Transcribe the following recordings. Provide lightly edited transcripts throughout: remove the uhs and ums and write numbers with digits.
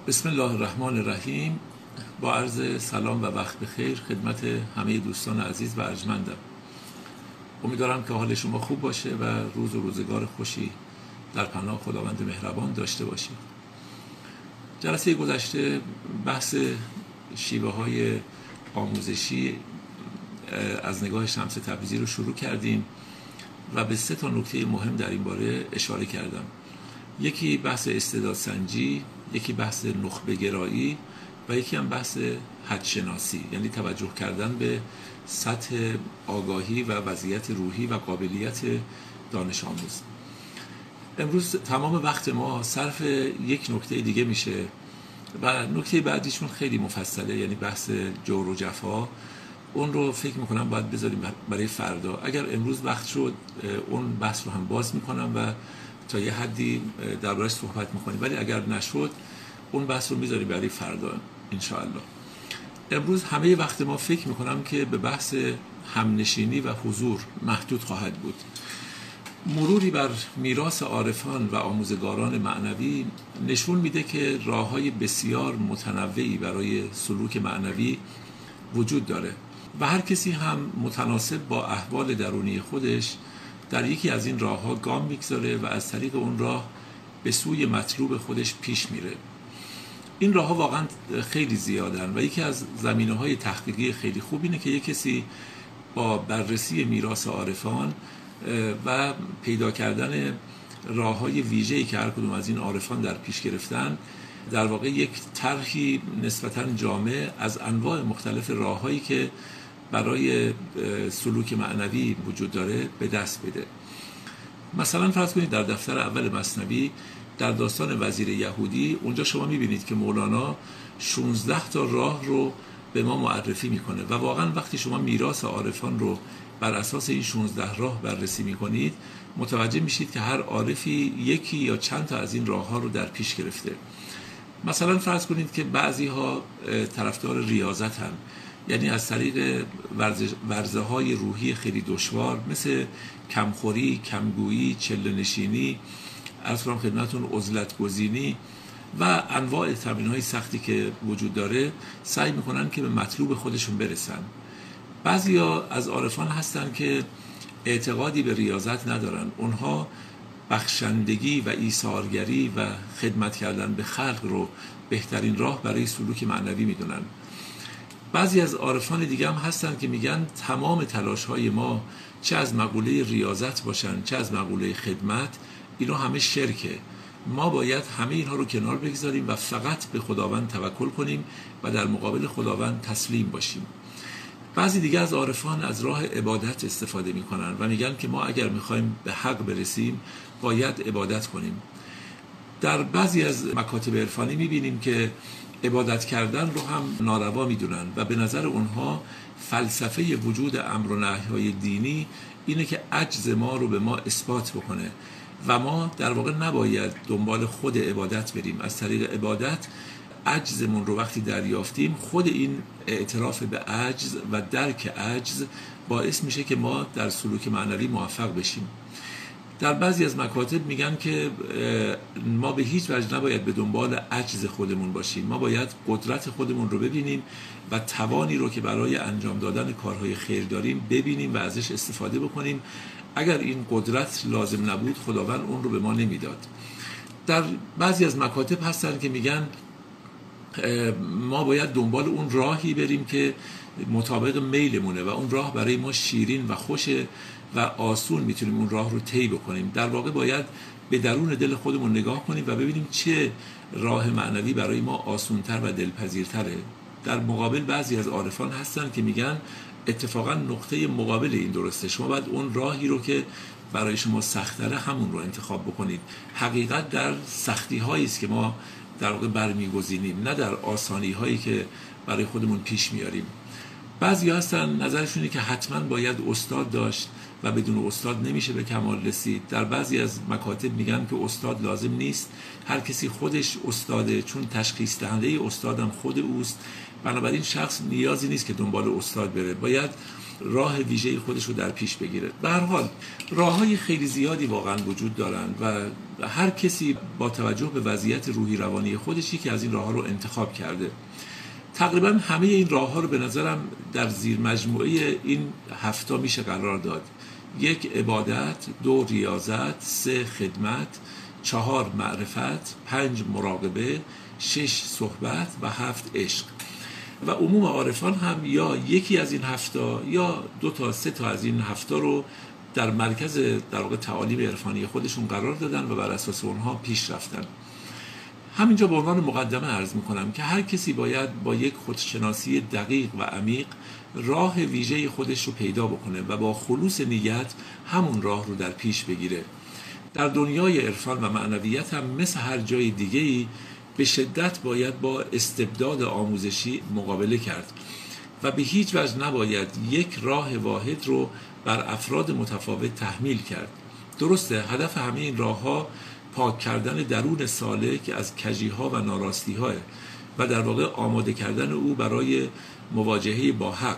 بسم الله الرحمن الرحیم. با عرض سلام و وقت بخیر خدمت همه دوستان عزیز و ارجمندم. امیدوارم که حال شما خوب باشه و روز و روزگار خوشی در پناه خداوند مهربان داشته باشید. جلسه گذشته بحث شیوه های آموزشی از نگاه شمس تبریزی رو شروع کردیم و به 3 نکته مهم در این باره اشاره کردم. یکی بحث استعدادسنجی، یکی بحث نخبه گرایی و یکی هم بحث حدشناسی، یعنی توجه کردن به سطح آگاهی و وضعیت روحی و قابلیت دانش آموز. امروز تمام وقت ما صرف یک نکته دیگه میشه و نکته بعدیشون خیلی مفصله، یعنی بحث جور و جفا. اون رو فکر میکنم باید بذاریم برای فردا. اگر امروز وقت شد اون بحث رو هم باز میکنم و تا یه حدی دربارش صحبت میکنیم، ولی اگر نشد اون بحث رو میذاریم برای فردا انشاءالله. امروز همه وقت ما فکر میکنم که به بحث همنشینی و حضور محدود خواهد بود. مروری بر میراث عارفان و آموزگاران معنوی نشون میده که راههای بسیار متنوعی برای سلوک معنوی وجود داره و هر کسی هم متناسب با احوال درونی خودش در یکی از این راهها گام میگذاره و از طریق اون راه به سوی مطلوب خودش پیش میره. این راهها واقعا خیلی زیادن و یکی از زمینه‌های تحقیقی خیلی خوب اینه که یک کسی با بررسی میراث عارفان و پیدا کردن راه‌های ویژه‌ای که هر کدوم از این عارفان در پیش گرفتن، در واقع یک طرحی نسبتاً جامع از انواع مختلف راه‌هایی که برای سلوک معنوی وجود داره به دست بده. مثلا فرض کنید در دفتر اول مثنوی در داستان وزیر یهودی، اونجا شما میبینید که مولانا 16 تا راه رو به ما معرفی میکنه و واقعا وقتی شما میراث عارفان رو بر اساس این 16 راه بررسی میکنید متوجه میشید که هر عارفی یکی یا چند تا از این راه ها رو در پیش گرفته. مثلا فرض کنید که بعضی ها طرفدار ریاضت هم، یعنی از طریق ورزه های روحی خیلی دشوار مثل کمخوری، کمگویی، چله نشینی، عرض کنم خدمتتون عزلت گزینی و انواع تمرین های سختی که وجود داره سعی میکنن که به مطلوب خودشون برسن. بعضی ها از عارفان هستن که اعتقادی به ریاضت ندارن، اونها بخشندگی و ایثارگری و خدمت کردن به خلق رو بهترین راه برای سلوک معنوی میدونن. بعضی از عارفان دیگه هم هستن که میگن تمام تلاش‌های ما چه از مقوله ریاضت باشن چه از مقوله خدمت، اینا همه شرکه. ما باید همه اینها رو کنار بگذاریم و فقط به خداوند توکل کنیم و در مقابل خداوند تسلیم باشیم. بعضی دیگه از عارفان از راه عبادت استفاده میکنن و میگن که ما اگر میخوایم به حق برسیم باید عبادت کنیم. در بعضی از مکاتب عرفانی میبینیم که عبادت کردن رو هم ناروا میدونن و به نظر اونها فلسفه وجود امر و نهی‌های دینی اینه که عجز ما رو به ما اثبات بکنه و ما در واقع نباید دنبال خود عبادت بریم. از طریق عبادت عجزمون رو وقتی دریافتیم، خود این اعتراف به عجز و درک عجز باعث میشه که ما در سلوک معنوی موفق بشیم. در بعضی از مکاتب میگن که ما به هیچ وجه نباید به دنبال عجز خودمون باشیم، ما باید قدرت خودمون رو ببینیم و توانی رو که برای انجام دادن کارهای خیر داریم ببینیم و ازش استفاده بکنیم. اگر این قدرت لازم نبود خداوند اون رو به ما نمیداد. در بعضی از مکاتب هستن که میگن ما باید دنبال اون راهی بریم که مطابق میلمونه و اون راه برای ما شیرین و خوشه و آسون میتونیم اون راه رو طی بکنیم. در واقع باید به درون دل خودمون نگاه کنیم و ببینیم چه راه معنوی برای ما آسونتر و دلپذیرتره. در مقابل بعضی از عارفان هستن که میگن اتفاقا نقطه مقابل این درسته، شما باید اون راهی رو که برای شما سخت‌تره همون رو انتخاب بکنید. حقیقت در سختی هایی است که ما در واقع برمیگزینیم، نه در آسانی هایی که برای خودمون پیش میاریم. بعضی هستن نظرشونه که حتما باید استاد داشت و بدون استاد نمیشه به کمال رسید. در بعضی از مکاتب میگن که استاد لازم نیست، هر کسی خودش استاده، چون تشخیص دهنده استادم خود اوست. بنابراین شخص نیازی نیست که دنبال استاد بره، باید راه ویژه خودش رو در پیش بگیره. به هر حال راه‌های خیلی زیادی واقعا وجود دارند و هر کسی با توجه به وضعیت روحی روانی خودش که از این راه‌ها رو انتخاب کرده. تقریبا همه این راه‌ها رو به نظرم در زیر مجموعه این 7 میشه قرار داد: 1 عبادت، 2 ریاضت، 3 خدمت، 4 معرفت، 5 مراقبه، 6 صحبت و 7 عشق. و عموم عارفان هم یا یکی از این 7 یا 2 تا 3 تا از این 7 رو در مرکز در واقع تعالیم عرفانی خودشون قرار دادن و بر اساس اونها پیش رفتن. همینجا به عنوان مقدمه عرض میکنم که هر کسی باید با یک خودشناسی دقیق و عمیق راه ویژه خودش رو پیدا بکنه و با خلوص نیت همون راه رو در پیش بگیره. در دنیای عرفان و معنویت هم مثل هر جای دیگه‌ای به شدت باید با استبداد آموزشی مقابله کرد و به هیچ وجه نباید یک راه واحد رو بر افراد متفاوت تحمیل کرد. درسته هدف همه این راه‌ها پاک کردن درون سالک از کجی‌ها و ناراستی‌ها و در واقع آماده کردن او برای مواجهه با حق،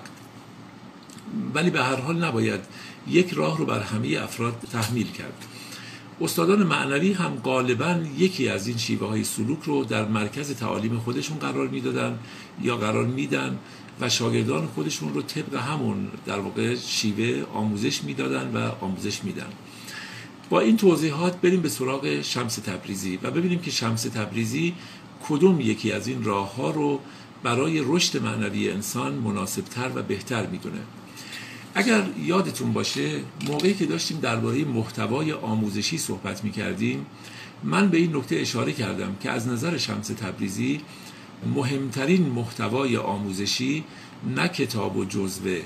ولی به هر حال نباید یک راه رو بر همه افراد تحمیل کرد. استادان معنوی هم غالباً یکی از این شیوه‌های سلوک رو در مرکز تعالیم خودشون قرار میدادن یا قرار میدن و شاگردان خودشون رو طبق همون در واقع شیوه آموزش میدادن و آموزش میدن. با این توضیحات بریم به سراغ شمس تبریزی و ببینیم که شمس تبریزی کدوم یکی از این راه‌ها رو برای رشد معنوی انسان مناسب‌تر و بهتر میدونه. اگر یادتون باشه موقعی که داشتیم درباره محتوای آموزشی صحبت می‌کردیم، من به این نکته اشاره کردم که از نظر شمس تبریزی مهمترین محتوای آموزشی نه کتاب و جزوه،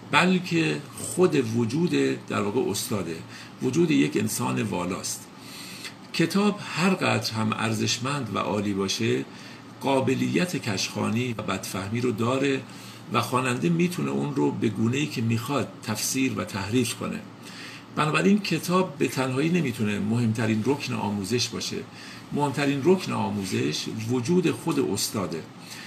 بلکه خود وجود در واقع استاده، وجود یک انسان والاست. کتاب هر قدر هم ارزشمند و عالی باشه، قابلیت کشخوانی و بدفهمی رو داره و خواننده میتونه اون رو به گونه‌ای که میخواد تفسیر و تحریف کنه. بنابراین کتاب به تنهایی نمیتونه مهمترین رکن آموزش باشه. مهمترین رکن آموزش وجود خود استاده.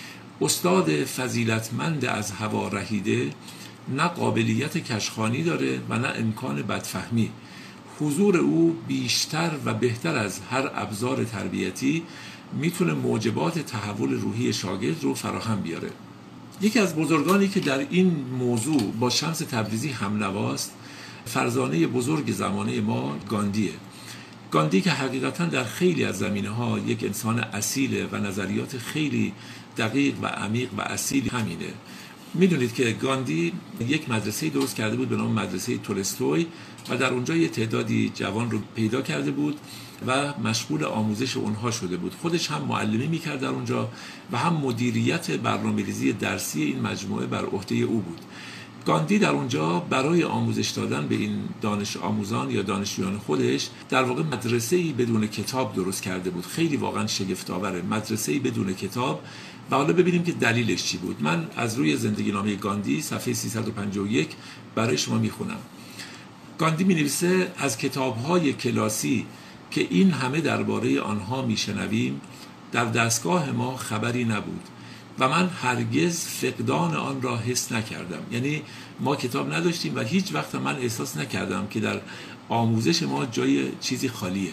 استاد فضیلتمند از هوا رهیده نه قابلیت کشخوانی داره و نه امکان بدفهمی. حضور او بیشتر و بهتر از هر ابزار تربیتی میتونه موجبات تحول روحی شاگرد رو فراهم بیاره. یکی از بزرگانی که در این موضوع با شمس تبریزی هم نواست، فرزانه بزرگ زمانه ما گاندیه. گاندی که حقیقتا در خیلی از زمینه‌ها یک انسان اصیله و نظریات خیلی دقیق و عمیق و اصیل همینه. میدونید که گاندی یک مدرسه درست کرده بود به نام مدرسه تولستوی و در اونجا یه تعدادی جوان رو پیدا کرده بود و مشغول آموزش اونها شده بود. خودش هم معلمی میکرد در اونجا و هم مدیریت برنامه‌ریزی درسی این مجموعه بر عهده او بود. گاندی در اونجا برای آموزش دادن به این دانش آموزان یا دانشجویان خودش در واقع مدرسه‌ای بدون کتاب درست کرده بود. خیلی واقعا شگفت‌آوره، مدرسه‌ای بدون کتاب. و حالا ببینیم که دلیلش چی بود. من از روی زندگی نامه گاندی صفحه 351 برای شما میخونم. گاندی می‌نویسه از کتاب‌های کلاسی که این همه درباره آنها میشنویم در دستگاه ما خبری نبود و من هرگز فقدان آن را حس نکردم. یعنی ما کتاب نداشتیم و هیچ وقت من احساس نکردم که در آموزش ما جای چیزی خالیه.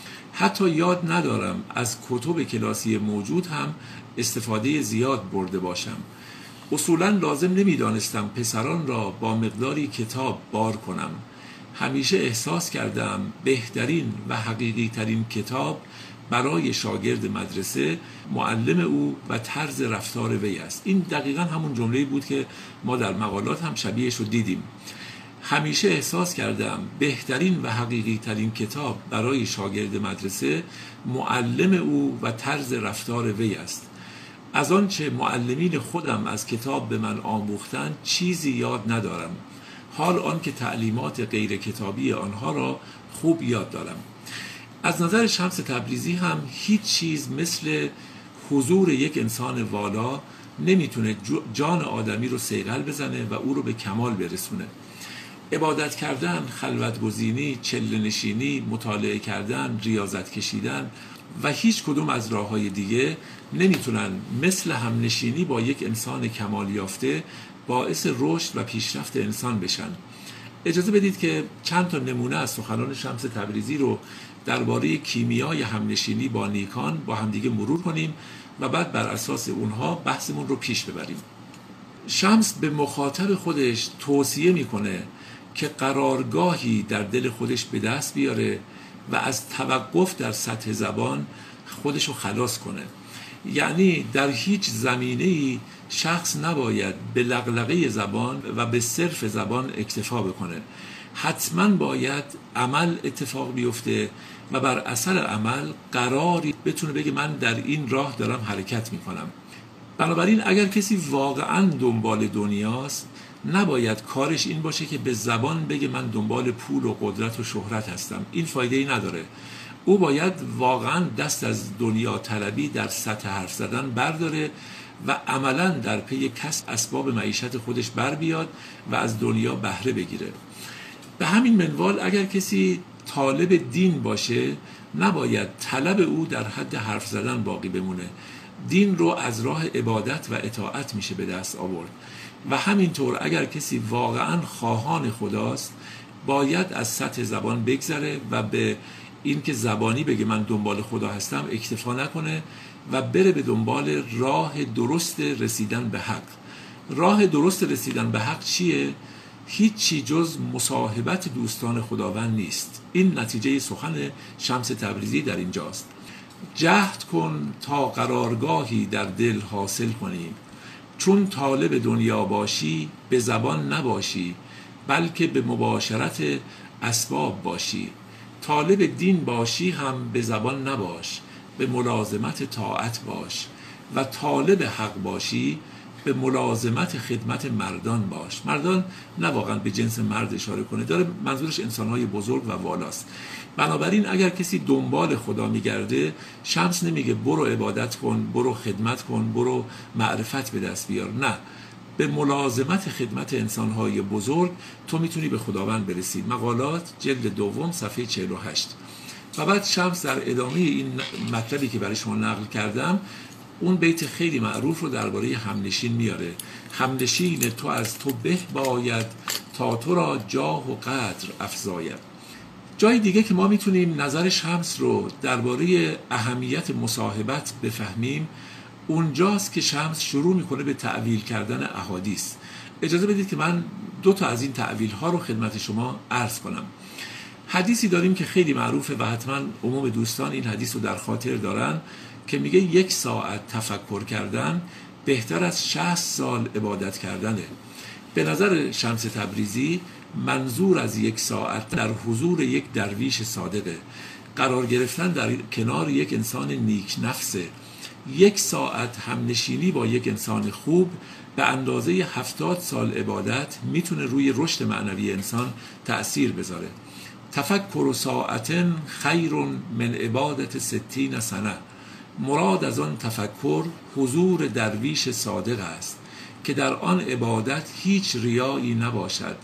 حتی یاد ندارم از کتب کلاسی موجود هم استفاده زیاد برده باشم. اصولاً لازم نمیدانستم پسران را با مقداری کتاب بار کنم. همیشه احساس کردم بهترین و حقیقی ترین کتاب برای شاگرد مدرسه معلم او و طرز رفتار وی است. این دقیقاً همون جمله‌ای بود که ما در مقالات هم شبیهش رو دیدیم. همیشه احساس کردم بهترین و حقیقی ترین کتاب برای شاگرد مدرسه معلم او و طرز رفتار وی است. از آنچه معلمین خودم از کتاب به من آموختند چیزی یاد ندارم، حال آن که تعلیمات غیر کتابی آنها را خوب یاد دارم. از نظر شمس تبریزی هم هیچ چیز مثل حضور یک انسان والا نمیتونه جان آدمی رو صیقل بزنه و او رو به کمال برسونه. عبادت کردن، خلوت گزینی، چله نشینی، مطالعه کردن، ریاضت کشیدن و هیچ کدوم از راه‌های دیگه نمیتونن مثل همنشینی با یک انسان کمال یافته باعث رشد و پیشرفت انسان بشن. اجازه بدید که چند تا نمونه از سخنان شمس تبریزی رو درباره کیمیای همنشینی با نیکان با همدیگه مرور کنیم و بعد بر اساس اونها بحثمون رو پیش ببریم. شمس به مخاطب خودش توصیه میکنه که قرارگاهی در دل خودش به دست بیاره و از توقف در سطح زبان خودشو خلاص کنه. یعنی در هیچ زمینه‌ای شخص نباید به لغلغه زبان و به صرف زبان اکتفا بکنه. حتما باید عمل اتفاق بیفته و بر اثر عمل قراری بتونه بگه من در این راه دارم حرکت میکنم. بنابراین اگر کسی واقعا دنبال دنیاست، نباید کارش این باشه که به زبان بگه من دنبال پول و قدرت و شهرت هستم. این فایده ای نداره. او باید واقعا دست از دنیا طلبی در سطح حرف زدن برداره و عملا در پی کسب اسباب معیشت خودش بر بیاد و از دنیا بهره بگیره. به همین منوال اگر کسی طالب دین باشه، نباید طلب او در حد حرف زدن باقی بمونه. دین رو از راه عبادت و اطاعت میشه به دست آورد. و همینطور اگر کسی واقعا خواهان خداست، باید از سطح زبان بگذره و به این که زبانی بگه من دنبال خدا هستم اکتفا نکنه و بره به دنبال راه درست رسیدن به حق. راه درست رسیدن به حق چیه؟ هیچی جز مصاحبت دوستان خداوند نیست. این نتیجه سخن شمس تبریزی در اینجاست. جهد کن تا قرارگاهی در دل حاصل کنی، چون طالب دنیا باشی به زبان نباشی، بلکه به مباشرت اسباب باشی. طالب دین باشی هم به زبان نباش، به ملازمت طاعت باش. و طالب حق باشی به ملازمت خدمت مردان باش. مردان نه واقعا به جنس مرد اشاره کنه، داره منظورش انسانهای بزرگ و والاست. بنابراین اگر کسی دنبال خدا میگرده، شمس نمیگه برو عبادت کن، برو خدمت کن، برو معرفت به دست بیار. نه، به ملازمت خدمت انسانهای بزرگ تو میتونی به خداوند برسی. مقالات جلد دوم صفحه 48. و بعد شمس در ادامه این مطلبی که برای شما نقل کردم اون بیت خیلی معروف رو درباره همنشین میاره. همنشین تو از تو به باید، تا تو را جاه و قدر افزاید. جای دیگه که ما میتونیم نظر شمس رو درباره اهمیت مصاحبت بفهمیم، اونجاست که شمس شروع میکنه به تأویل کردن احادیث. اجازه بدید که من 2 تا از این تأویل ها رو خدمت شما عرض کنم. حدیثی داریم که خیلی معروفه و حتما عموم دوستان این حدیث رو در خاطر دارن که میگه 1 ساعت تفکر کردن بهتر از 60 سال عبادت کردنه. به نظر شمس تبریزی منظور از 1 ساعت در حضور یک درویش صادقه، قرار گرفتن در کنار یک انسان نیک نفسه. 1 ساعت همنشینی با یک انسان خوب به اندازه 70 سال عبادت میتونه روی رشد معنوی انسان تأثیر بذاره. تفکر ساعت خیر من عبادت 60 سنه. مراد از آن تفکر حضور درویش صادق است که در آن عبادت هیچ ریایی نباشد.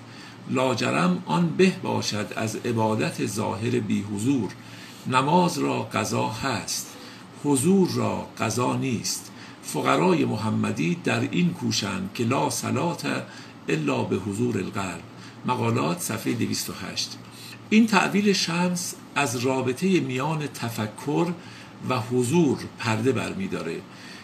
لاجرم آن به باشد از عبادت ظاهر بی حضور. نماز را قضا هست، حضور را قضا نیست. فقرای محمدی در این کوشند که لا صلات الا به حضور القلب. مقالات صفحه 208. این تعبیر شمس از رابطه میان تفکر و حضور پرده برمی داره.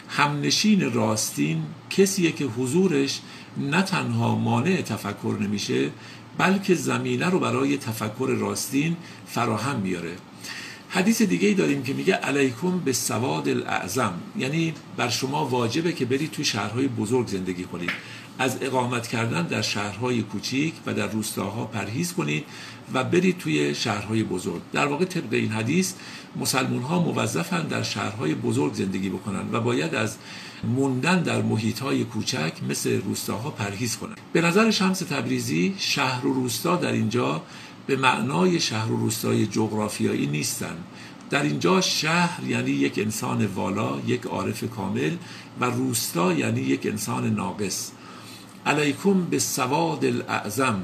همنشین راستین کسیه که حضورش نه تنها مانع تفکر نمیشه، بلکه زمینه رو برای تفکر راستین فراهم میاره. حدیث دیگه ای داریم که میگه علیکم به سواد الاعظم، یعنی بر شما واجبه که برید توی شهرهای بزرگ زندگی کنید. از اقامت کردن در شهرهای کوچیک و در روستاها پرهیز کنید و برید توی شهرهای بزرگ. در واقع طبق این حدیث مسلمان ها موظفن در شهرهای بزرگ زندگی بکنن و باید از موندن در محیطهای کوچک مثل روستاها پرهیز کنن. به نظر شمس تبریزی شهر و روستا در اینجا به معنای شهر و روستای جغرافیایی نیستن. در اینجا شهر یعنی یک انسان والا، یک عارف کامل، و روستا یعنی یک انسان ناقص. علیکم به سواد الاعظم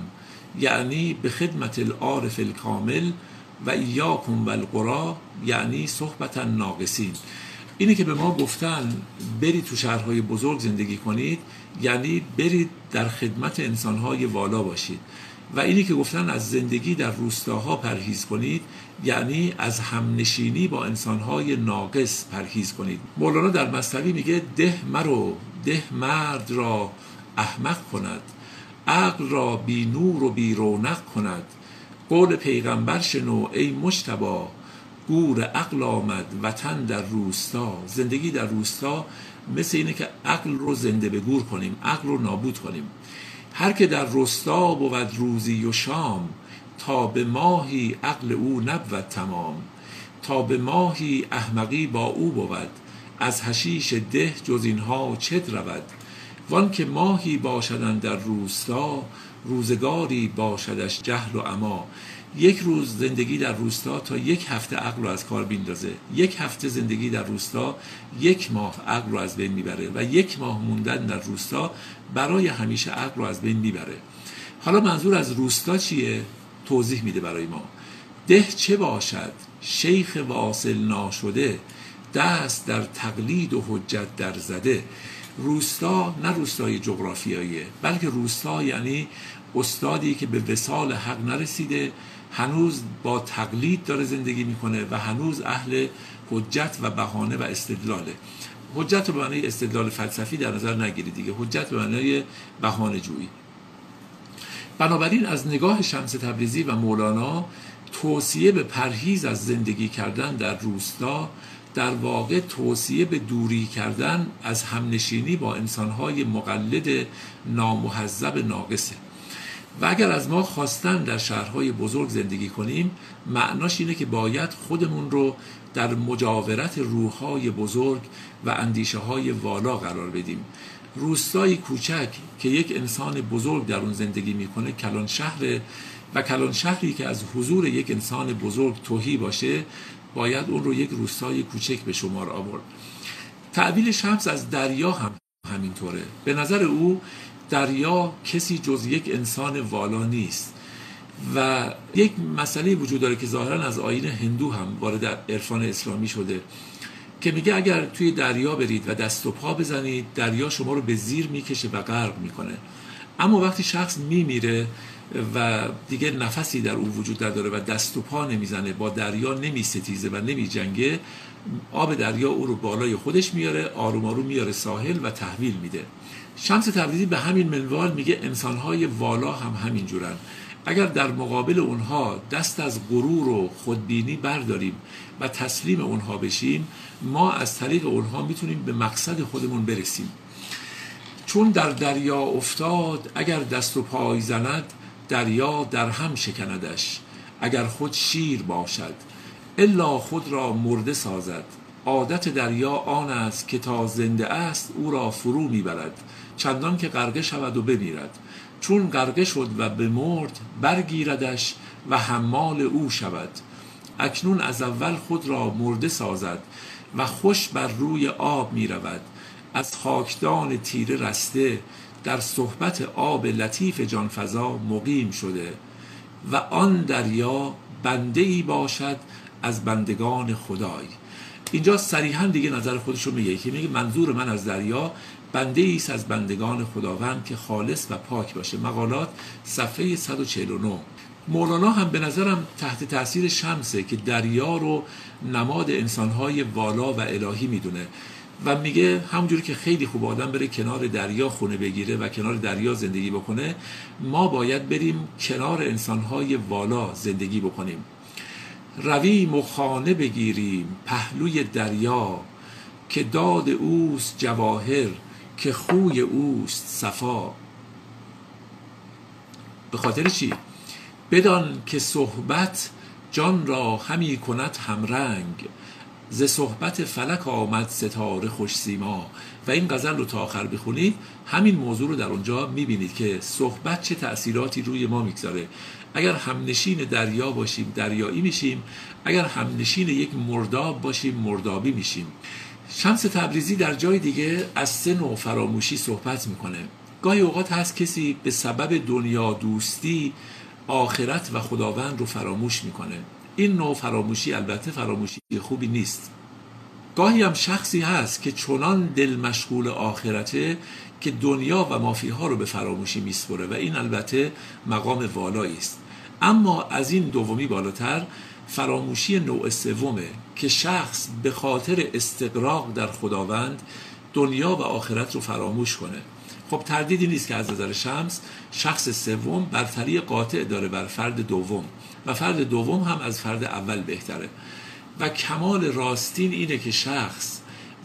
یعنی به خدمت العارف الکامل و ایاکم والقرا یعنی صحبت الناقصین. اینه که به ما گفتن برید تو شهرهای بزرگ زندگی کنید، یعنی برید در خدمت انسانهای والا باشید. و اینی که گفتن از زندگی در روستاها پرهیز کنید، یعنی از همنشینی با انسانهای ناقص پرهیز کنید. مولانا در مثنوی میگه ده مرو، ده مرد را احمق کند، عقل را بی نور و بی رونق کند. قول پیغمبر شنو ای مجتبی، گور عقل آمد وطن در روستا. زندگی در روستا مثل اینه که عقل رو زنده به گور کنیم، عقل رو نابود کنیم. هر که در روستا بود روزی و شام، تا به ماهی عقل او نبود تمام. تا به ماهی احمقی با او بود، از حشیش ده جز اینها چت رود. وان که ماهی باشدن در روستا، روزگاری باشدش جهل و عما. یک روز زندگی در روستا تا یک هفته عقل رو از کار بیندازه. یک هفته زندگی در روستا یک ماه عقل رو از بین میبره و یک ماه موندن در روستا برای همیشه عقل رو از بین میبره. حالا منظور از روستا چیه؟ توضیح میده برای ما. ده چه باشد شیخ واصل ناشده، دست در تقلید و حجت در زده. روستا نه روستای جغرافیاییه، بلکه روستا یعنی استادی که به وصال حق نرسیده، هنوز با تقلید داره زندگی میکنه و هنوز اهل حجت و بهانه و استدلاله. حجت رو به معنای استدلال فلسفی در نظر نگیرید دیگه، حجت به معنای بهانه جویی. بنابراین از نگاه شمس تبریزی و مولانا، توصیه به پرهیز از زندگی کردن در روستا در واقع توصیه به دوری کردن از همنشینی با انسانهای مقلد نامهذب ناقصه. و اگر از ما خواستن در شهرهای بزرگ زندگی کنیم، معناش اینه که باید خودمون رو در مجاورت روحهای بزرگ و اندیشه های والا قرار بدیم. روستای کوچک که یک انسان بزرگ در اون زندگی میکنه کلان شهره و کلان شهری که از حضور یک انسان بزرگ تهی باشه باید اون رو یک روستای کوچک به شمار آورد. تعبیر شمس از دریا هم همینطوره. به نظر او دریا کسی جز یک انسان والا نیست و یک مسئله وجود داره که ظاهرا از آیین هندو هم وارد عرفان اسلامی شده که میگه اگر توی دریا برید و دست و پا بزنید، دریا شما رو به زیر میکشه و غرق میکنه. اما وقتی شخص میمیره و دیگه نفسی در او وجود نداره و دست و پا نمیزنه، با دریا نمیستیزه و نمیجنگه، آب دریا او رو بالای خودش میاره، آروم آروم میاره ساحل و تحویل میده. شمس تبریزی به همین منوال میگه انسانهای والا هم همین جورن. اگر در مقابل اونها دست از غرور و خودبینی برداریم و تسلیم اونها بشیم، ما از طریق اونها میتونیم به مقصد خودمون برسیم. چون در دریا افتاد اگر دست و پای زند، دریا در هم شکندش. اگر خود شیر باشد الا خود را مرده سازد. عادت دریا آن است که تا زنده است او را فرو میبرد، چندان که غرقه شود و بمیرد. چون غرقه شد و بمرد برگیردش و حمال او شود. اکنون از اول خود را مرده سازد و خوش بر روی آب می رود. از خاکدان تیره رسته در صحبت آب لطیف جانفزا مقیم شده. و آن دریا بنده ای باشد از بندگان خدای. اینجا صریحا دیگه نظر خودشو میگه که میگه منظور من از دریا بنده ایست از بندگان خداوند که خالص و پاک باشه. مقالات صفحه 149. مولانا هم به نظرم تحت تاثیر شمسه که دریا رو نماد انسانهای والا و الهی میدونه و میگه همونجوری که خیلی خوب آدم بره کنار دریا خونه بگیره و کنار دریا زندگی بکنه، ما باید بریم کنار انسانهای والا زندگی بکنیم. رویم و خانه بگیریم پهلوی دریا، که داد اوست جواهر که خوی اوست صفا. به خاطر چی؟ بدان که صحبت جان را همی کند همرنگ، ز صحبت فلک آمد ستاره خوش سیما. و این غزل رو تا آخر بخونید همین موضوع رو در اونجا میبینید که صحبت چه تأثیراتی روی ما میگذاره. اگر همنشین دریا باشیم دریایی میشیم، اگر همنشین یک مرداب باشیم مردابی میشیم. شمس تبریزی در جای دیگه از 3 نوع فراموشی صحبت میکنه. گاهی اوقات هست کسی به سبب دنیا دوستی آخرت و خداوند رو فراموش میکنه. این نوع فراموشی البته فراموشی خوبی نیست. گاهی هم شخصی هست که چنان دل مشغول آخرته که دنیا و مافیها رو به فراموشی میسپره و این البته مقام والایی است. اما از این دومی بالاتر فراموشی نوع سومه که شخص به خاطر استغراق در خداوند دنیا و آخرت رو فراموش کنه. خب تردیدی نیست که از نظر شمس شخص سوم برتری قاطع داره بر فرد دوم و فرد دوم هم از فرد اول بهتره و کمال راستین اینه که شخص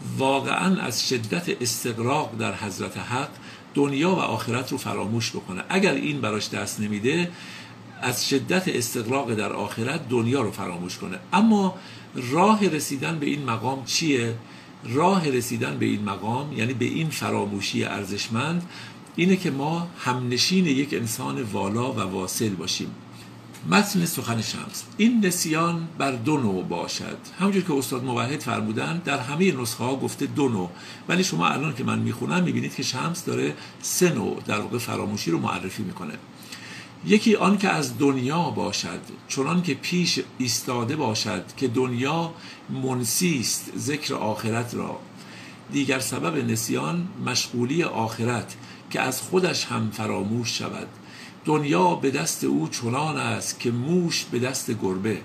واقعا از شدت استغراق در حضرت حق دنیا و آخرت رو فراموش بکنه. اگر این براش دست نمیده از شدت استغراق در آخرت دنیا رو فراموش کنه. اما راه رسیدن به این مقام چیه؟ راه رسیدن به این مقام یعنی به این فراموشی ارزشمند اینه که ما همنشین یک انسان والا و واصل باشیم. متن سخن شمس: این نسیان بر دو نوع باشد. همونجور که استاد موحد فرمودن در همه نسخه ها گفته دو نوع، ولی شما الان که من میخونم میبینید که شمس داره سه نوع در واقع فراموشی رو معرفی میکنه. یکی آن که از دنیا باشد، چنان که پیش ایستاده باشد که دنیا منسیست ذکر آخرت را. دیگر سبب نسیان مشغولی آخرت که از خودش هم فراموش شود. دنیا به دست او چنان است که موش به دست گربه.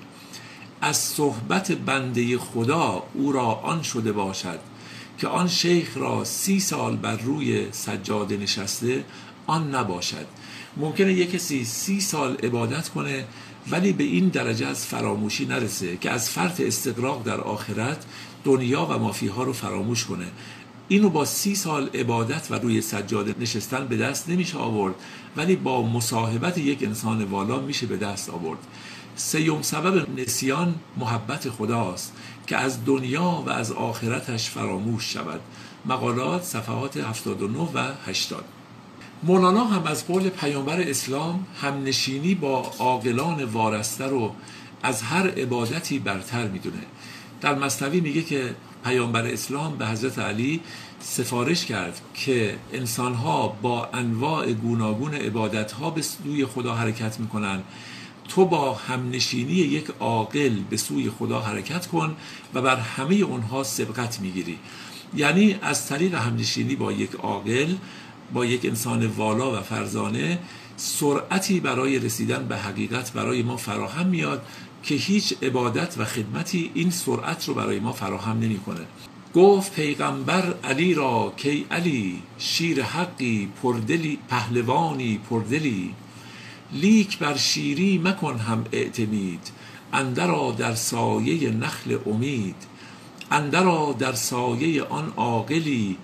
از صحبت بنده خدا او را آن شده باشد که آن شیخ را 30 سال بر روی سجاده نشسته آن نباشد. ممکنه یک کسی 30 سال عبادت کنه ولی به این درجه از فراموشی نرسه که از فرط استغراق در آخرت دنیا و مافیها رو فراموش کنه. اینو با 30 سال عبادت و روی سجاده نشستن به دست نمیشه آورد، ولی با مصاحبت یک انسان والا میشه به دست آورد. سیوم سبب نسیان محبت خداست که از دنیا و از آخرتش فراموش شود. مقالات صفحات 79 و 80. مولانا هم از قول پیامبر اسلام همنشینی با عاقلان وارسته رو از هر عبادتی برتر میدونه. در مثنوی میگه که پیامبر اسلام به حضرت علی سفارش کرد که انسانها با انواع گوناگون عبادتها به سوی خدا حرکت میکنن، تو با همنشینی یک عاقل به سوی خدا حرکت کن و بر همه اونها سبقت میگیری. یعنی از طریق همنشینی با یک عاقل، با یک انسان والا و فرزانه، سرعتی برای رسیدن به حقیقت برای ما فراهم میاد که هیچ عبادت و خدمتی این سرعت رو برای ما فراهم نمیکنه. گفت پیغمبر علی را که علی، شیر حقی پردلی، پهلوانی پردلی، لیک بر شیری مکن هم اعتمید، اندرا در سایه نخل امید، اندرا در سایه آن عاقلی،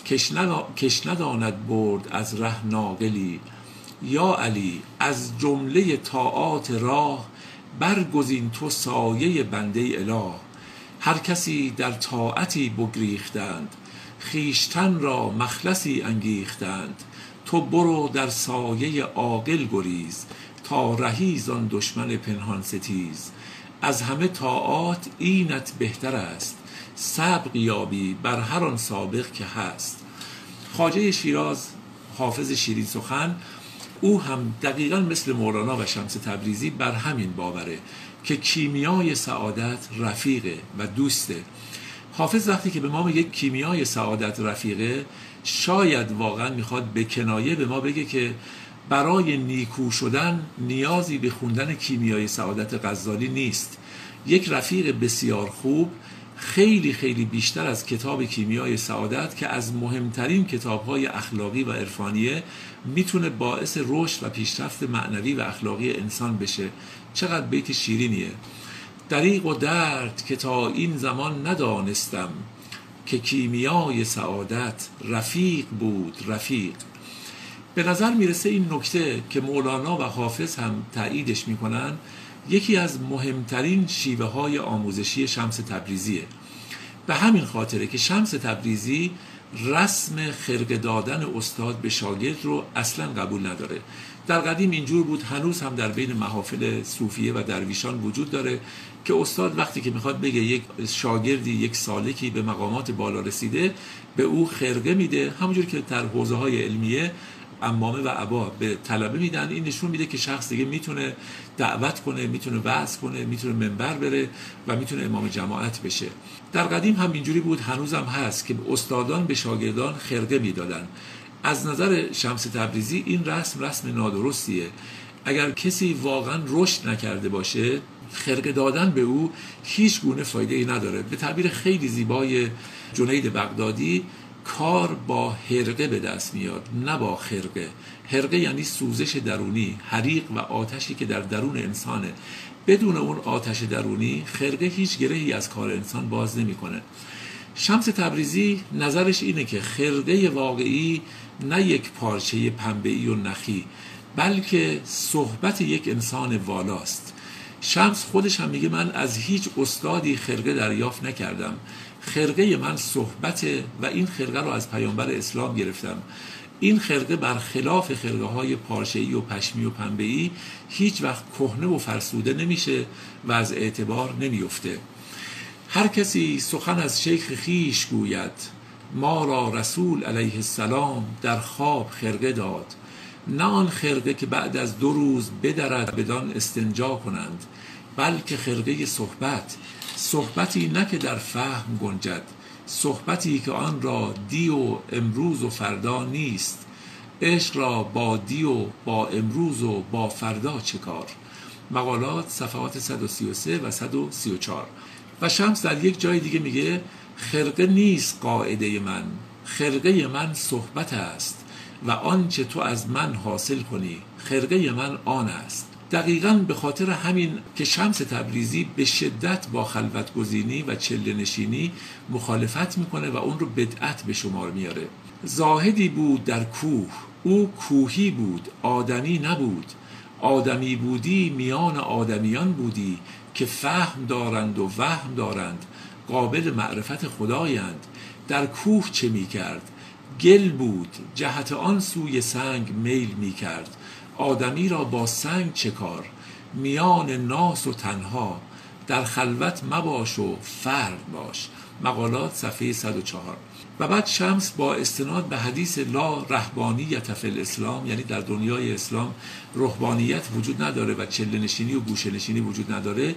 کش نداند برد از ره ناقلی. یا علی از جمله طاعات راه، برگزین تو سایه بنده اله. هر کسی در طاعتی بگریختند، خیشتن را مخلصی انگیختند. تو برو در سایه عاقل گریز، تا رهی زان دشمن پنهان ستیز. از همه طاعات اینت بهتر است، سبق یابی بر هر آن سابق که هست. خواجه شیراز حافظ شیرین سخن او هم دقیقاً مثل مولانا و شمس تبریزی بر همین باوره که کیمیای سعادت رفیقه و دوسته. حافظ وقتی که به ما میگه کیمیای سعادت رفیقه، شاید واقعاً میخواد به کنایه به ما بگه که برای نیکو شدن نیازی به خوندن کیمیای سعادت غزالی نیست. یک رفیق بسیار خوب خیلی خیلی بیشتر از کتاب کیمیای سعادت که از مهمترین کتاب‌های اخلاقی و عرفانیه میتونه باعث رشد و پیشرفت معنوی و اخلاقی انسان بشه. چقدر بیت شیرینیه. دریغ و درد که تا این زمان ندانستم، که کیمیای سعادت رفیق بود رفیق. به نظر میرسه این نکته که مولانا و حافظ هم تاییدش میکنن یکی از مهمترین شیوه های آموزشی شمس تبریزیه. به همین خاطره که شمس تبریزی رسم خرقه دادن استاد به شاگرد رو اصلا قبول نداره. در قدیم اینجور بود، هنوز هم در بین محافل صوفیه و درویشان وجود داره که استاد وقتی که میخواد بگه یک شاگردی، یک سالکی به مقامات بالا رسیده، به او خرقه میده. همونجور که در حوزه های علمیه عمامه و عبا به طلبه میدن، این نشون میده که شخص دیگه میتونه دعوت کنه، میتونه وعظ کنه، میتونه منبر بره و میتونه امام جماعت بشه. در قدیم هم اینجوری بود، هنوزم هست که استادان به شاگردان خرقه میدادن. از نظر شمس تبریزی این رسم نادرستیه. اگر کسی واقعا رشد نکرده باشه، خرقه دادن به او هیچ گونه فایده ای نداره. به تعبیر خیلی زیبای جنید بغدادی، کار با حرقه به دست میاد نه با خرقه. حرقه یعنی سوزش درونی، حریق و آتشی که در درون انسانه. بدون اون آتش درونی خرقه هیچ گرهی از کار انسان باز نمیکنه. شمس تبریزی نظرش اینه که خرقه واقعی نه یک پارچه پنبه‌ای و نخی، بلکه صحبت یک انسان والاست. شمس خودش هم میگه من از هیچ استادی خرقه دریافت نکردم، خرقه من صحبته و این خرقه رو از پیامبر اسلام گرفتم. این خرقه برخلاف خرقه های پارچه‌ای و پشمی و پنبه‌ای هیچ وقت کهنه و فرسوده نمیشه و از اعتبار نمیفته. هر کسی سخن از شیخ خیش گوید، ما را رسول علیه السلام در خواب خرقه داد. نه آن خرقه که بعد از 2 روز بدرد بدان استنجا کنند، بلکه خرقه صحبتی نه که در فهم گنجد، صحبتی که آن را دی و امروز و فردا نیست. عشق را با دی و با امروز و با فردا چه کار؟ مقالات صفحات 133 و 134. و شمس در یک جای دیگه میگه خرقه نیست قاعده من، خرقه من صحبت است و آنچه تو از من حاصل کنی خرقه من آن است. دقیقاً به خاطر همین که شمس تبریزی به شدت با خلوتگزینی و چله نشینی مخالفت میکنه و اون رو بدعت به شمار میاره. زاهدی بود در کوه، او کوهی بود آدمی نبود. آدمی بودی میان آدمیان بودی، که فهم دارند و وهم دارند، قابل معرفت خدایند. در کوه چه می کرد؟ گل بود، جهت آن سوی سنگ میل می کرد. آدمی را با سنگ چه کار؟ میان ناس و تنها، در خلوت مباش و فرد باش. مقالات صفحه 104. و بعد شمس با استناد به حدیث لا رهبانیت فی الاسلام، یعنی در دنیای اسلام رهبانیت وجود نداره و چله نشینی و گوشه نشینی وجود نداره،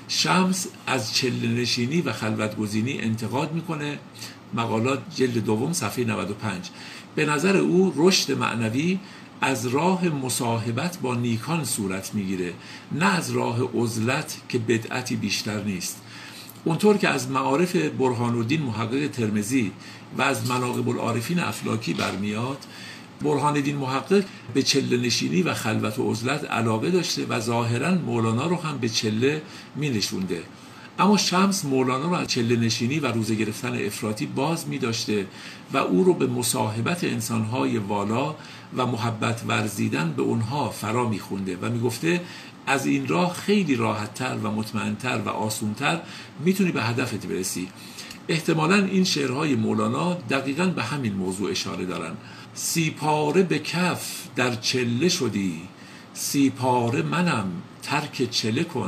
شمس از چله نشینی و خلوتگزینی انتقاد میکنه. مقالات جلد 2 صفحه 95. به نظر او رشد معنوی از راه مصاحبت با نیکان صورت میگیره، نه از راه عزلت که بدعتی بیشتر نیست. اونطور که از معارف برهان الدین محقق ترمذی و از مناقب العارفین افلاکی برمیاد، برهان الدین محقق به چله نشینی و خلوت و عزلت علاقه داشته و ظاهراً مولانا رو هم به چله می نشونده. اما شمس مولانا رو از چله نشینی و روزه گرفتن افراطی باز می داشته و او رو به مصاحبت انسانهای والا و محبت ورزیدن به اونها فرا می خونده و می گفته از این راه خیلی راحت‌تر و مطمئن‌تر و آسون‌تر میتونی به هدفت برسی. احتمالاً این شعرهای مولانا دقیقاً به همین موضوع اشاره دارن. 30 پاره به کف در چله شدی، 30 پاره منم ترک چله کن.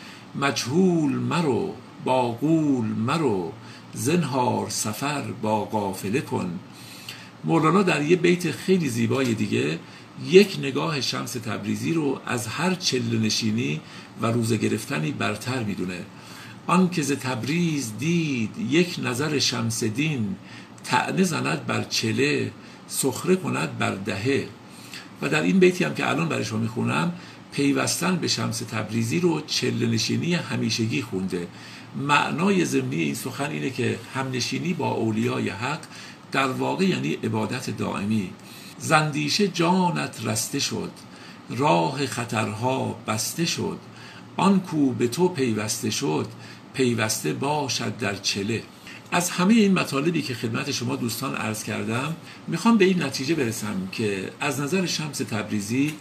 مجهول مرو با غول مرو، زنهار سفر با قافله کن. مولانا در یه بیت خیلی زیبای دیگه یک نگاه شمس تبریزی رو از هر چله نشینی و روزه گرفتنی برتر میدونه. آن که ز تبریز دید یک نظر شمس دین، طعنه زند بر چله سخره کند بر دهه. و در این بیتی هم که الان برای شما میخونم، پیوستن به شمس تبریزی رو چله نشینی همیشگی خونده. معنای ضمنی این سخن اینه که همنشینی با اولیای حق در واقع یعنی عبادت دائمی. زندیشه جانت رسته شد، راه خطرها بسته شد. آن کو به تو پیوسته شد، پیوسته باشد در چله. از همه این مطالبی که خدمت شما دوستان عرض کردم، میخوام به این نتیجه برسم که از نظر شمس تبریزی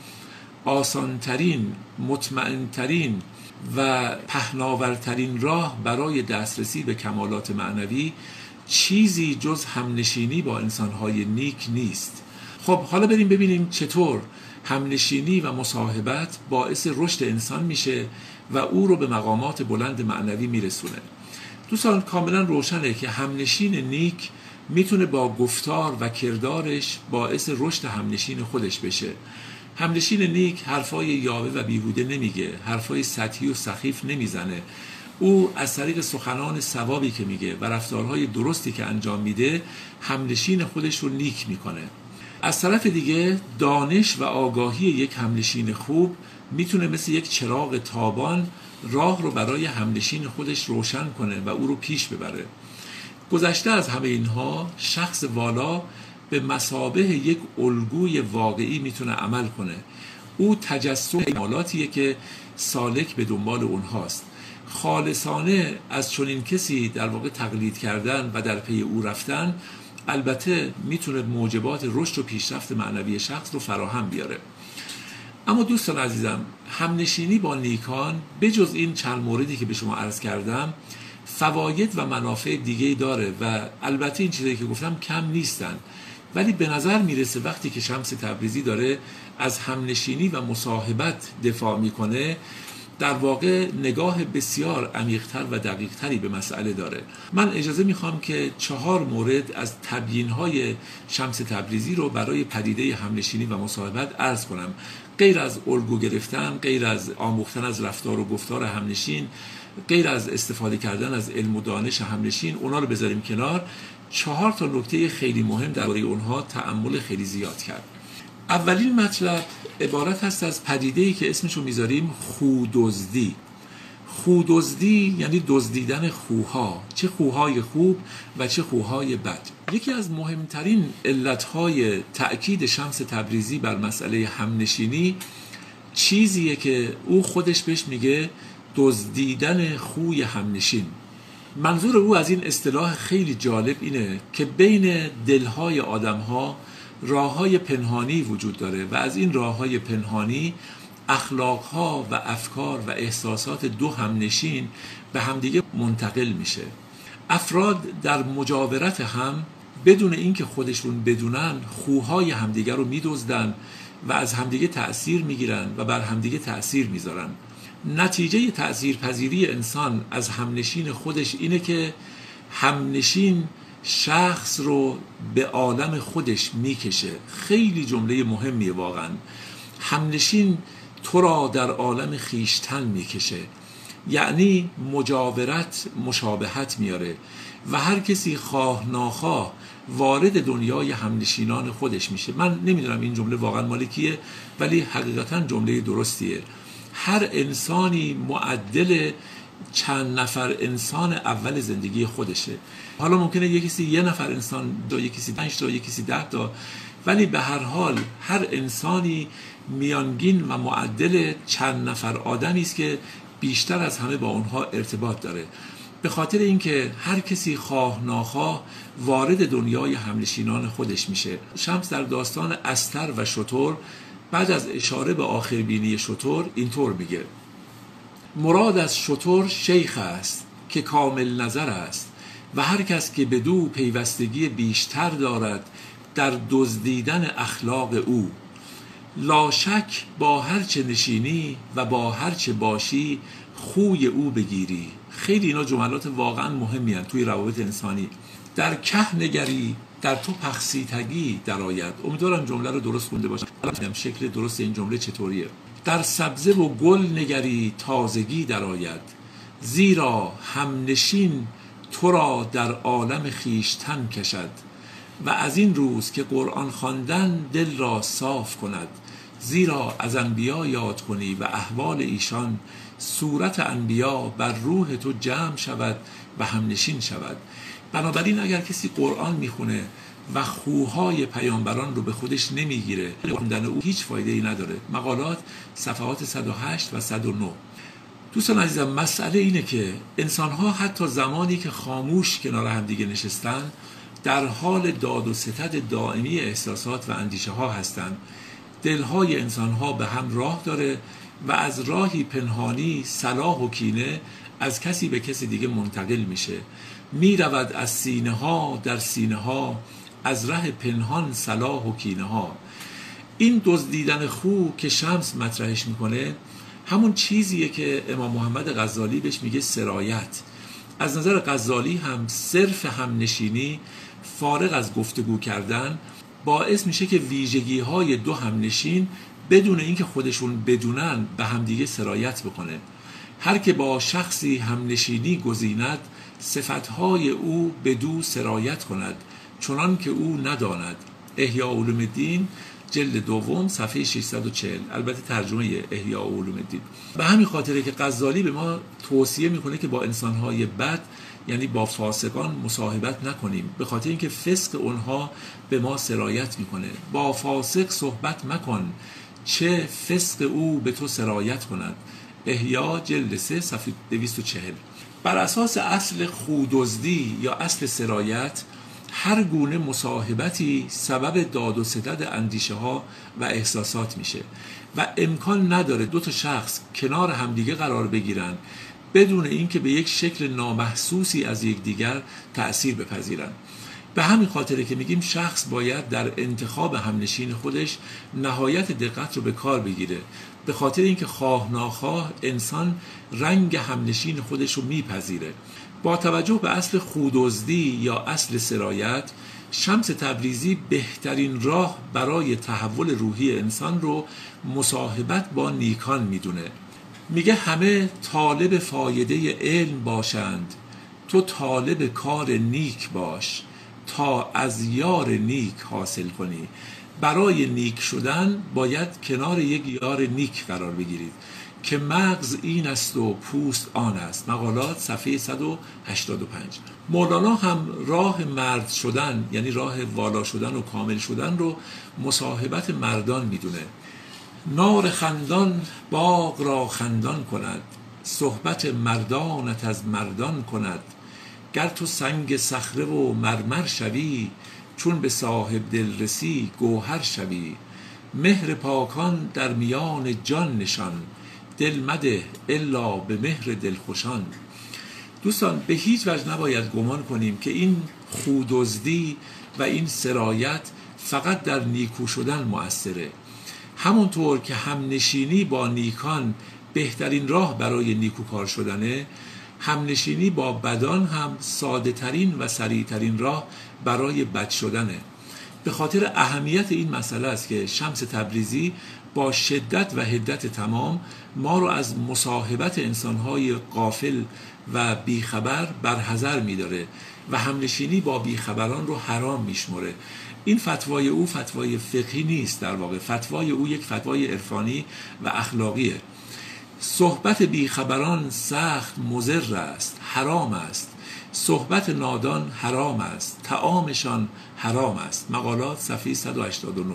آسانترین، مطمئنترین و پهناورترین راه برای دسترسی به کمالات معنوی چیزی جز همنشینی با انسانهای نیک نیست. خب حالا بریم ببینیم چطور همنشینی و مصاحبت باعث رشد انسان میشه و او رو به مقامات بلند معنوی میرسونه. دوستان کاملا روشنه که همنشین نیک میتونه با گفتار و کردارش باعث رشد همنشین خودش بشه. همنشین نیک حرفای یاوه و بیهوده نمیگه، حرفای سطحی و سخیف نمیزنه. او از طریق سخنان صوابی که میگه و رفتارهای درستی که انجام میده همنشین خودش رو نیک میکنه. از طرف دیگه دانش و آگاهی یک همنشین خوب میتونه مثل یک چراغ تابان راه رو برای همنشین خودش روشن کنه و او رو پیش ببره. گذشته از همه اینها شخص والا به مثابه یک الگوی واقعی میتونه عمل کنه. او تجسم کمالاتیه که سالک به دنبال اونهاست. خالصانه از چنین کسی در واقع تقلید کردن و در پی او رفتن البته میتونه موجبات رشد و پیشرفت معنوی شخص رو فراهم بیاره. اما دوستان عزیزم، همنشینی با نیکان بجز این چند موردی که به شما عرض کردم فواید و منافع دیگه داره و البته این چیزایی که گفتم کم نیستن، ولی به نظر میرسه وقتی که شمس تبریزی داره از همنشینی و مصاحبت دفاع میکنه در واقع نگاه بسیار عمیق‌تر و دقیق‌تری به مسئله داره. من اجازه میخوام که 4 مورد از تبیین‌های شمس تبریزی رو برای پدیده همنشینی و مصاحبت عرض کنم. غیر از الگو گرفتن، غیر از آموختن از رفتار و گفتار همنشین، غیر از استفاده کردن از علم و دانش همنشین، اونا رو بذاریم کنار. 4 تا نکته خیلی مهم درباره اونها تأمل خیلی زیاد کرد. اولین مطلب عبارت هست از پدیده‌ای که اسمشو میذاریم خوددزدی. خوددزدی یعنی دزدیدن خوها، چه خوهای خوب و چه خوهای بد. یکی از مهمترین علتهای تأکید شمس تبریزی بر مسئله همنشینی چیزیه که او خودش بهش میگه دزدیدن خوی همنشین. منظور او از این اصطلاح خیلی جالب اینه که بین دلهای آدمها راههای پنهانی وجود داره و از این راههای پنهانی اخلاقها و افکار و احساسات دو همنشین به همدیگه منتقل میشه. افراد در مجاورت هم بدون اینکه خودشون بدونن خوهای همدیگه رو میدزدن و از همدیگه تأثیر میگیرن و بر همدیگه تأثیر میذارن. نتیجه تأثیرپذیری انسان از همنشین خودش اینه که همنشین شخص رو به عالم خودش میکشه. خیلی جمله مهمیه واقعا. همنشین تو را در عالم خیشتن میکشه، یعنی مجاورت مشابهت میاره و هر کسی خواه ناخواه وارد دنیای همنشینان خودش میشه. من نمیدونم این جمله واقعا مال کیه، ولی حقیقتا جمله درستیه. هر انسانی معدل چند نفر انسان اول زندگی خودشه. حالا ممکنه یک کسی 1 نفر انسان داره، یک کسی 5 تا، یک کسی 10 تا، ولی به هر حال هر انسانی میانگین و معدل چند نفر آدمی است که بیشتر از همه با اونها ارتباط داره. به خاطر اینکه هر کسی خواه ناخواه وارد دنیای همنشینان خودش میشه. شمس در داستان استر و شتر بعد از اشاره به آخربینی شتر اینطور میگه: مراد از شتر شیخ است که کامل نظر است و هر کس که بدو پیوستگی بیشتر دارد در دزدیدن اخلاق او. لا شک با هر چه نشینی و با هر چه باشی خوی او بگیری. خیلی اینا جملات واقعا مهمی هستند توی روابط انسانی. در که نگری در تو پخسیتگی درآید. امیدوارم جمله رو درست خونده باشم. شکل درست این جمله چطوریه؟ در سبزه و گل نگری تازگی درآید، زیرا همنشین تو را در عالم خیشتن کشد و از این روز که قرآن خواندن دل را صاف کند، زیرا از انبیا یاد کنی و احوال ایشان صورت انبیا بر روح تو جمع شود و همنشین شود. بنابراین اگر کسی قرآن میخونه و خوهای پیامبران رو به خودش نمیگیره، خوندن او هیچ فایده ای نداره. مقالات صفحات 108 و 109. دوستان عزیزم، مسئله اینه که انسان‌ها حتی زمانی که خاموش کنار هم دیگه نشستن در حال داد و ستد دائمی احساسات و اندیشه ها هستند. دلهای انسان‌ها به هم راه داره و از راهی پنهانی صلاح و کینه از کسی به کسی دیگه منتقل میشه. میرود از سینه ها در سینه ها، از ره پنهان صلاح و کینه ها. این دزدیدن خو که شمس مطرحش میکنه همون چیزیه که امام محمد غزالی بهش میگه سرایت. از نظر غزالی هم صرف همنشینی فارغ از گفتگو کردن باعث میشه که ویژگی‌های دو همنشین بدون اینکه خودشون بدونن به همدیگه سرایت بکنه. هر که با شخصی همنشینی گزیند، صفتهای او بدو سرایت کند، چنان که او نداند. احیاء علوم‌الدین جلد دوم صفحه 640. البته ترجمه احیاء علوم‌الدین. به همین خاطره که غزالی به ما توصیه میکنه که با انسانهای بد، یعنی با فاسقان، مصاحبت نکنیم، به خاطر اینکه فسق اونها به ما سرایت میکنه. با فاسق صحبت مکن، چه فسق او به تو سرایت کند. احیاء جلد 3 صفحه 240. بر اساس اصل خوددزدی یا اصل سرایت، هر گونه مصاحبتی سبب داد و ستد اندیشه ها و احساسات میشه و امکان نداره دو تا شخص کنار همدیگه قرار بگیرن بدون اینکه به یک شکل نامحسوسی از یکدیگر تأثیر بپذیرن. به همین خاطره که میگیم شخص باید در انتخاب همنشین خودش نهایت دقت رو به کار بگیره، به خاطر اینکه خواه ناخواه انسان رنگ همنشین خودش رو میپذیره. با توجه به اصل خوددزدی یا اصل سرایت، شمس تبریزی بهترین راه برای تحول روحی انسان رو مصاحبت با نیکان میدونه. میگه همه طالب فایده علم باشند، تو طالب کار نیک باش، تا از یار نیک حاصل کنی. برای نیک شدن باید کنار یک یار نیک قرار بگیرید که مغز این است و پوست آن است. مقالات صفحه 185. مولانا هم راه مرد شدن، یعنی راه والا شدن و کامل شدن رو مصاحبت مردان میدونه. نار خندان باغ را خندان کند، صحبت مردانت از مردان کند. گر تو سنگ صخره و مرمر شوی، چون به صاحب دل رسی گوهر شوی. مهر پاکان در میان جان نشان، دل مده الا به مهر دلخوشان. دوستان، به هیچ وجه نباید گمان کنیم که این خوددزدی و این سرایت فقط در نیکو شدن مؤثره. همونطور که همنشینی با نیکان بهترین راه برای نیکوکار شدنه، همنشینی با بدان هم ساده ترین و سریع ترین راه برای بد شدنه. به خاطر اهمیت این مسئله است که شمس تبریزی با شدت و حدت تمام ما رو از مصاحبت انسانهای غافل و بیخبر برحذر می‌داره و همنشینی با بیخبران رو حرام میشمره. این فتوای او فتوای فقهی نیست، در واقع فتوای او یک فتوای عرفانی و اخلاقیه. صحبت بیخبران سخت مضر است، حرام است. صحبت نادان حرام است، طعامشان حرام است. مقالات صفحه 189.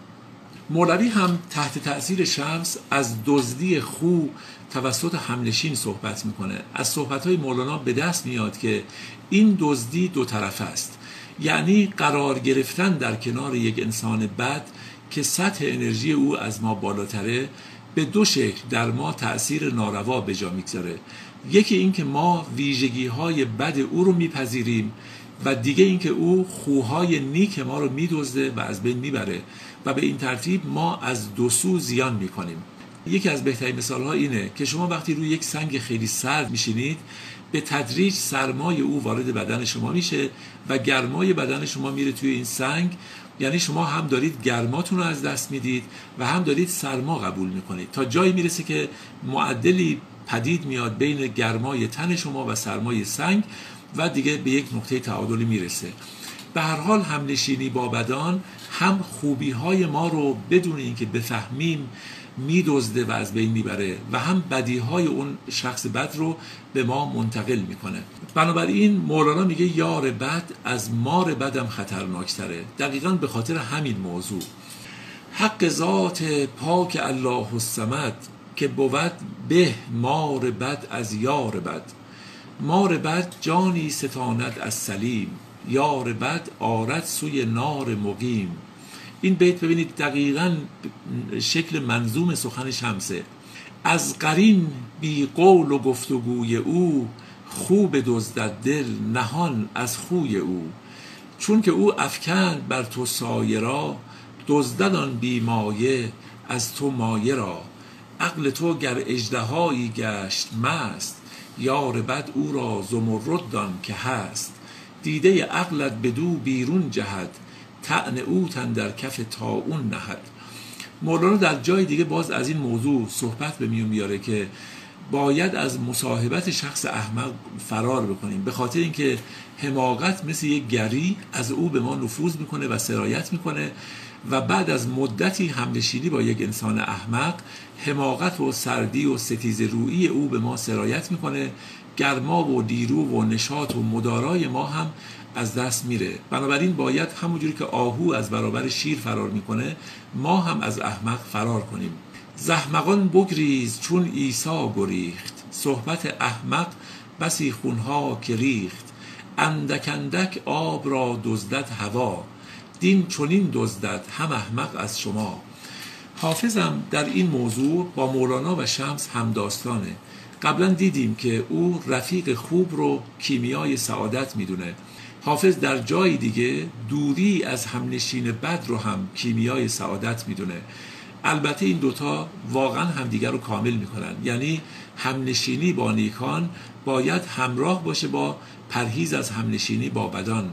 مولوی هم تحت تأثیر شمس از دزدی خو توسط همنشین صحبت میکنه. از صحبت‌های مولانا به دست میاد که این دزدی دو طرفه است، یعنی قرار گرفتن در کنار یک انسان بد که سطح انرژی او از ما بالاتره به دو شکل در ما تأثیر ناروا به جا میگذاره. یکی این که ما ویژگی‌های بد او رو میپذیریم و دیگه این که او خوهای نیک ما رو میدزده و از بین میبره و به این ترتیب ما از دو سو زیان میکنیم. یکی از بهترین مثال‌ها اینه که شما وقتی روی یک سنگ خیلی سرد میشینید، به تدریج سرمای او وارد بدن شما میشه و گرمای بدن شما میره توی این سنگ، یعنی شما هم دارید گرماتون رو از دست میدید و هم دارید سرما قبول میکنید، تا جایی میرسه که معدلی پدید میاد بین گرمای تن شما و سرمای سنگ و دیگه به یک نقطه تعادلی میرسه. به هر حال همنشینی با بدان هم خوبی‌های ما رو بدون اینکه بفهمیم میدزده و از بین میبره و هم بدیهای اون شخص بد رو به ما منتقل میکنه. بنابراین مولانا میگه یار بد از مار بدم خطرناکتره. دقیقاً به خاطر همین موضوع حق ذات پاک الله الصمد که بود به مار بد از یار بد. مار بد جانی ستاند از سلیم، یار بد آرد سوی نار مقیم. این بیت ببینید دقیقاً شکل منظوم سخن شمسه. از قرین بی قول و گفتگوی او، خوب دزدد دل نهان از خوی او. چون که او افکند بر تو سایه را، دزدد آن بی مایه از تو مایه را. عقل تو گر اژدهایی گشت مست، یار بد او را زمرد دان که هست. دیده عقلت بدو بیرون جهد، طعن اوتن در کف طاعون نهد. مولانا در جای دیگه باز از این موضوع صحبت به میون میاره که باید از مصاحبت شخص احمق فرار بکنیم، به خاطر اینکه حماقت مثل یک گری از او به ما نفوذ میکنه و سرایت میکنه و بعد از مدتی همنشینی با یک انسان احمق، حماقت و سردی و ستیز رویی او به ما سرایت میکنه، گرما و نیرو و نشاط و مدارای ما هم از دست میره. بنابراین باید همونجوری که آهو از برابر شیر فرار میکنه، ما هم از احمق فرار کنیم. زحمقان بگریز چون عیسی گریخت، صحبت احمق بسی خونها که ریخت. اندک اندک آب را دزدد هوا، دین چنین دزدد هم احمق از شما. حافظم در این موضوع با مولانا و شمس همداستانه. قبلا دیدیم که او رفیق خوب رو کیمیای سعادت میدونه. حافظ در جای دیگه دوری از همنشین بد رو هم کیمیای سعادت میدونه. البته این دوتا واقعا همدیگر رو کامل میکنن، یعنی همنشینی با نیکان باید همراه باشه با پرهیز از همنشینی با بدان.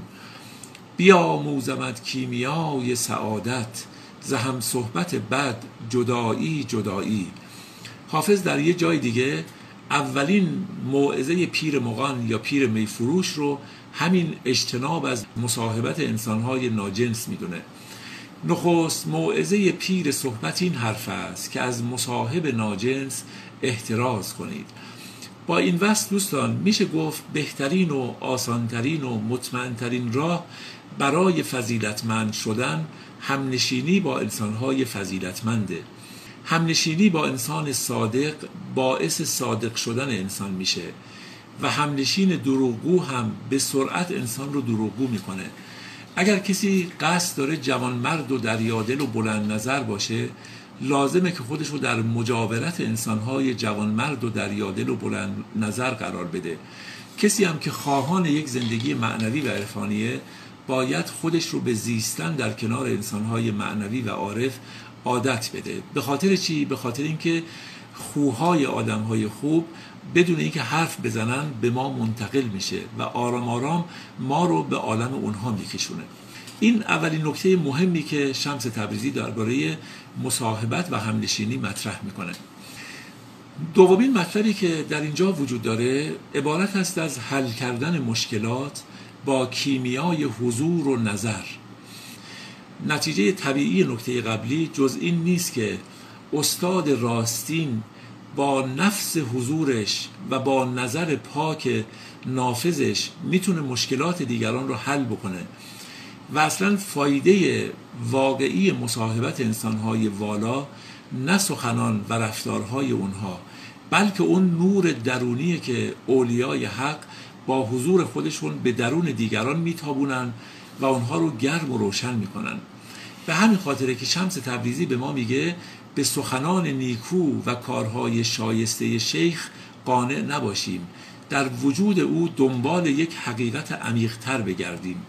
بیاموزمت کیمیای سعادت، ز هم صحبت بد جدایی جدایی. حافظ در یه جای دیگه اولین موعظه پیر مغان یا پیر میفروش رو همین اجتناب از مصاحبت انسانهای ناجنس میدونه. نخست موعظه پیر صحبت این حرف است که از مصاحب ناجنس احتراز کنید. با این وصف دوستان میشه گفت بهترین و آسانترین و مطمئنترین راه برای فضیلتمند شدن همنشینی با انسانهای فضیلتمنده. همنشینی با انسان صادق باعث صادق شدن انسان میشه و همنشین دروغگو هم به سرعت انسان رو دروغگو میکنه. اگر کسی قصد داره جوانمرد و دریادل و بلند نظر باشه، لازمه که خودش رو در مجاورت انسانهای جوانمرد و دریادل و بلند نظر قرار بده. کسی هم که خواهان یک زندگی معنوی و عرفانیه، باید خودش رو به زیستن در کنار انسانهای معنوی و عارف عادت بده. به خاطر چی؟ به خاطر اینکه خوهای آدمهای خوب بدون اینکه حرف بزنن به ما منتقل میشه و آرام آرام ما رو به عالم اونها میکشونه. این اولین نکته مهمی که شمس تبریزی درباره مصاحبت و همنشینی مطرح میکنه. دومین مطلبی که در اینجا وجود داره عبارت است از حل کردن مشکلات با کیمیای حضور و نظر. نتیجه طبیعی نکته قبلی جز این نیست که استاد راستین با نفس حضورش و با نظر پاک نافذش میتونه مشکلات دیگران رو حل بکنه و اصلا فایده واقعی مصاحبت انسانهای والا نه سخنان و رفتارهای اونها، بلکه اون نور درونیه که اولیای حق با حضور خودشون به درون دیگران میتابونن و اونها رو گرم و روشن میکنن. به همین خاطره که شمس تبریزی به ما میگه به سخنان نیکو و کارهای شایسته شیخ قانع نباشیم، در وجود او دنبال یک حقیقت عمیق‌تر بگردیم.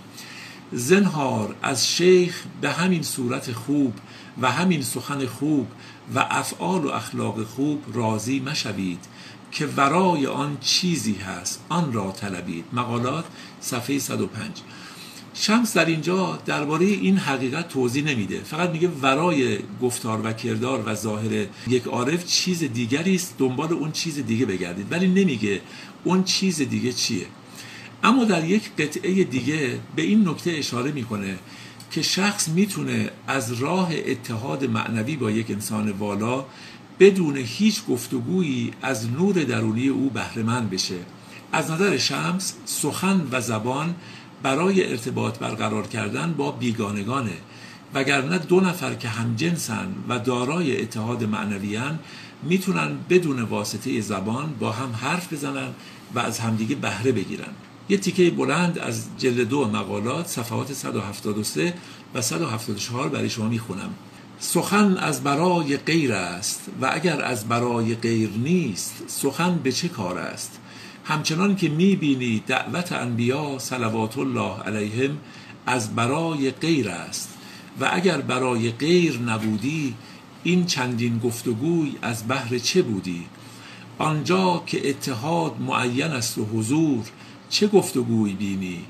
زنهار از شیخ به همین صورت خوب و همین سخن خوب و افعال و اخلاق خوب راضی مشوید که ورای آن چیزی هست، آن را طلبید. مقالات صفحه 105. شمس در اینجا درباره این حقیقت توضیح نمیده، فقط میگه ورای گفتار و کردار و ظاهر یک عارف چیز دیگری است، دنبال اون چیز دیگه بگردید، ولی نمیگه اون چیز دیگه چیه. اما در یک قطعه دیگه به این نکته اشاره میکنه که شخص میتونه از راه اتحاد معنوی با یک انسان والا بدون هیچ گفتگویی از نور درونی او بهره مند بشه. از نظر شمس سخن و زبان برای ارتباط برقرار کردن با بیگانگانه، وگرنه دو نفر که همجنسن و دارای اتحاد معنویان میتونن بدون واسطه زبان با هم حرف بزنن و از همدیگه بهره بگیرن. یه تیکه بلند از جلد 2 مقالات صفحات 173 و 174 برای شما میخونم. سخن از برای غیر است و اگر از برای غیر نیست سخن به چه کار است؟ همچنان که میبینی دعوت انبیا صلوات الله علیهم از برای غیر است و اگر برای غیر نبودی این چندین گفتگوی از بهر چه بودی؟ آنجا که اتحاد معین است و حضور چه گفتگوی بینی؟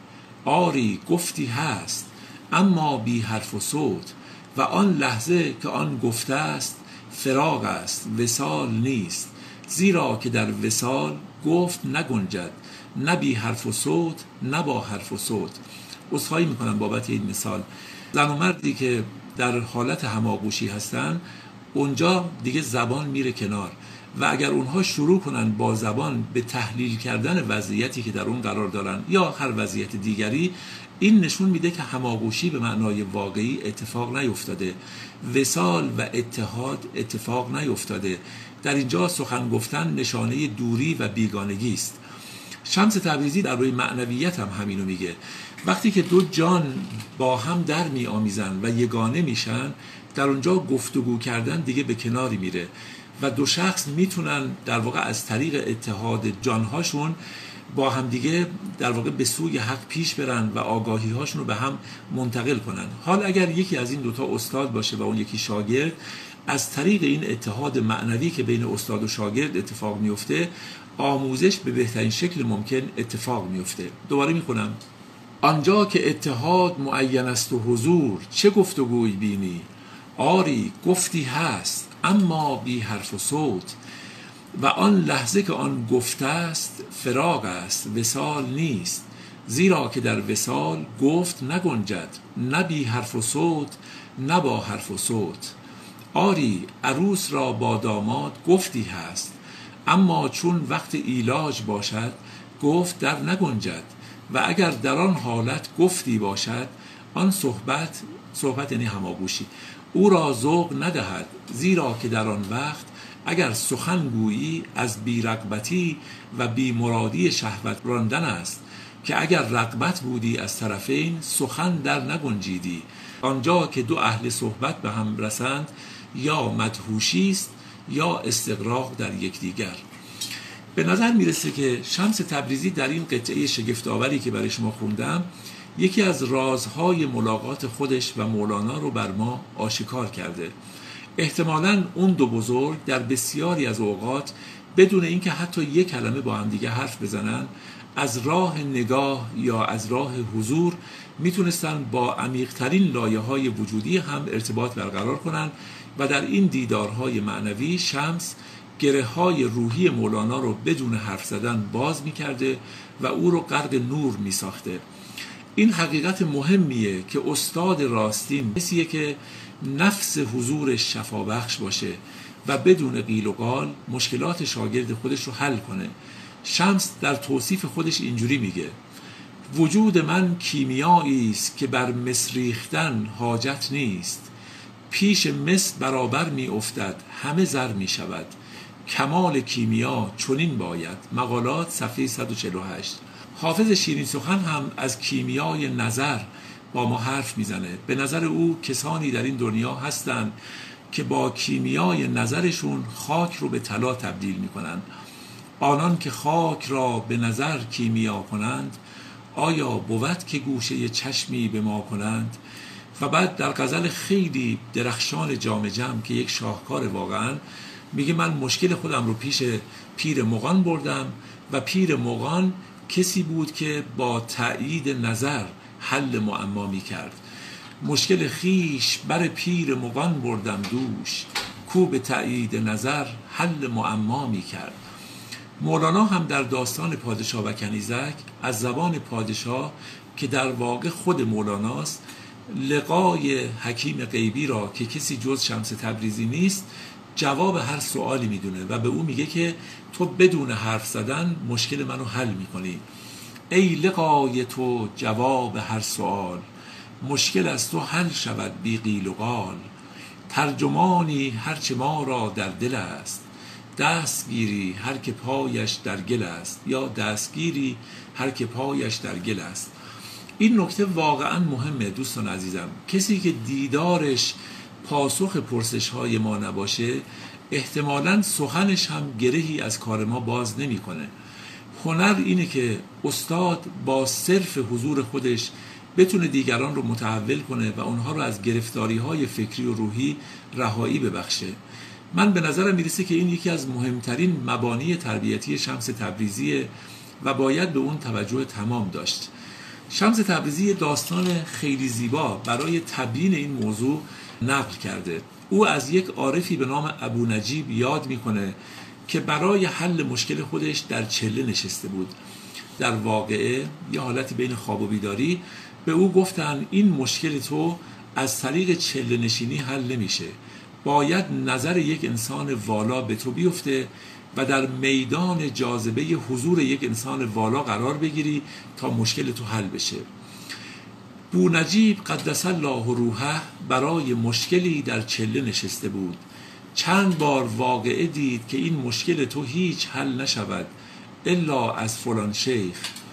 آری گفتی هست اما بی حرف و صوت، و آن لحظه که آن گفته است فراق است وصال نیست، زیرا که در وصال گفت نگنجد، نه بی حرف و صوت نه با حرف و صوت. عذرخواهی میکنم بابت این مثال. زن و مردی که در حالت هماغوشی هستن، اونجا دیگه زبان میره کنار و اگر اونها شروع کنن با زبان به تحلیل کردن وضعیتی که در اون قرار دارن یا هر وضعیت دیگری، این نشون میده که هماغوشی به معنای واقعی اتفاق نیفتاده، وصال و اتحاد اتفاق نیفتاده. در اینجا سخن گفتن نشانه دوری و بیگانگی است. شمس تبریزی در روی معنویت هم همینو میگه. وقتی که دو جان با هم در می آمیزن و یگانه میشن، در اونجا گفتگو کردن دیگه به کناری میره و دو شخص میتونن در واقع از طریق اتحاد جانهاشون با هم دیگه در واقع به سوی حق پیش برن و آگاهی هاشون رو به هم منتقل کنن. حال اگر یکی از این دوتا استاد باشه و اون یکی شاگرد، از طریق این اتحاد معنوی که بین استاد و شاگرد اتفاق میفته، آموزش به بهترین شکل ممکن اتفاق میفته. دوباره میخونم: آنجا که اتحاد معین است و حضور، چه گفتگوی بینی؟ آری گفتی هست اما بی حرف و صوت، و آن لحظه که آن گفته است فراق است وصال نیست، زیرا که در وصال گفت نگنجد، نه بی حرف و صوت نه با حرف و صوت. آری عروس را با داماد گفتی هست، اما چون وقت ایلاج باشد گفت در نگنجد، و اگر در آن حالت گفتی باشد، آن صحبت یعنی هماغوشی، او را ذوق ندهد، زیرا که در آن وقت اگر سخن گویی از بی رغبتی و بی مرادی شهوت راندن است، که اگر رغبت بودی از طرفین سخن در نگنجیدی. آنجا که دو اهل صحبت به هم رسند، یا مدهوشی است یا استغراق در یکدیگر. به نظر میرسه که شمس تبریزی در این قطعه شگفت‌آوری که برای شما خوندم، یکی از رازهای ملاقات خودش و مولانا رو بر ما آشکار کرده. احتمالاً اون دو بزرگ در بسیاری از اوقات بدون اینکه حتی یک کلمه با هم دیگه حرف بزنن، از راه نگاه یا از راه حضور میتونستن با عمیق‌ترین لایه‌های وجودی هم ارتباط برقرار کنن و در این دیدارهای معنوی شمس گره‌های روحی مولانا رو بدون حرف زدن باز می‌کرده و او رو غرق نور می‌ساخته. این حقیقت مهمیه که استاد راستین کسیه که نفس حضورش شفابخش باشه و بدون قیل و قال مشکلات شاگرد خودش رو حل کنه. شمس در توصیف خودش اینجوری میگه: وجود من کیمیایی است که بر مس ریختن حاجت نیست، پیش مس برابر می افتد همه زر می شود، کمال کیمیا چنین باید. مقالات صفحه 148. حافظ شیرین سخن هم از کیمیای نظر با ما حرف میزنه. به نظر او کسانی در این دنیا هستند که با کیمیای نظرشون خاک رو به طلا تبدیل میکنن. آنان که خاک را به نظر کیمیا کنند، آیا بود که گوشه چشمی به ما کنند؟ و بعد در غزل خیلی درخشان جام جم که یک شاهکار واقعا، میگه من مشکل خودم رو پیش پیر مغان بردم و پیر مغان کسی بود که با تأیید نظر حل معما می کرد. مشکل خیش بر پیر مغان بردم دوش، کو به تأیید نظر حل معما می کرد. مولانا هم در داستان پادشاه و کنیزک از زبان پادشاه که در واقع خود مولاناست، لقای حکیم غیبی را که کسی جز شمس تبریزی نیست جواب هر سوالی میدونه و به او میگه که تو بدون حرف زدن مشکل منو حل میکنی. ای لقای تو جواب هر سوال، مشکل از تو حل شود بی قیل و قال. ترجمانی هرچه ما را در دل است، دستگیری هر که پایش در گل است، یا دستگیری هر که پایش در گل است. این نکته واقعا مهمه دوستان عزیزم. کسی که دیدارش پاسخ پرسش های ما نباشه، احتمالاً سخنش هم گرهی از کار ما باز نمیکنه. هنر اینه که استاد با صرف حضور خودش بتونه دیگران رو متحول کنه و اونها رو از گرفتاری های فکری و روحی رهایی ببخشه. من به نظرم میرسه که این یکی از مهمترین مبانی تربیتی شمس تبریزیه و باید به اون توجه تمام داشت. شمس تبریزی داستان خیلی زیبا برای تبیین این موضوع نقل کرده. او از یک عارفی به نام ابو نجیب یاد میکنه که برای حل مشکل خودش در چله نشسته بود. در واقعه یه حالتی بین خواب و بیداری به او گفتن این مشکل تو از طریق چله نشینی حل نمیشه، باید نظر یک انسان والا به تو بیفته و در میدان جاذبه حضور یک انسان والا قرار بگیری تا مشکل تو حل بشه. بونجیب قدس الله روحه برای مشکلی در چله نشسته بود. چند بار واقعه دید که این مشکل تو هیچ حل نشود الا از فلان شیخ.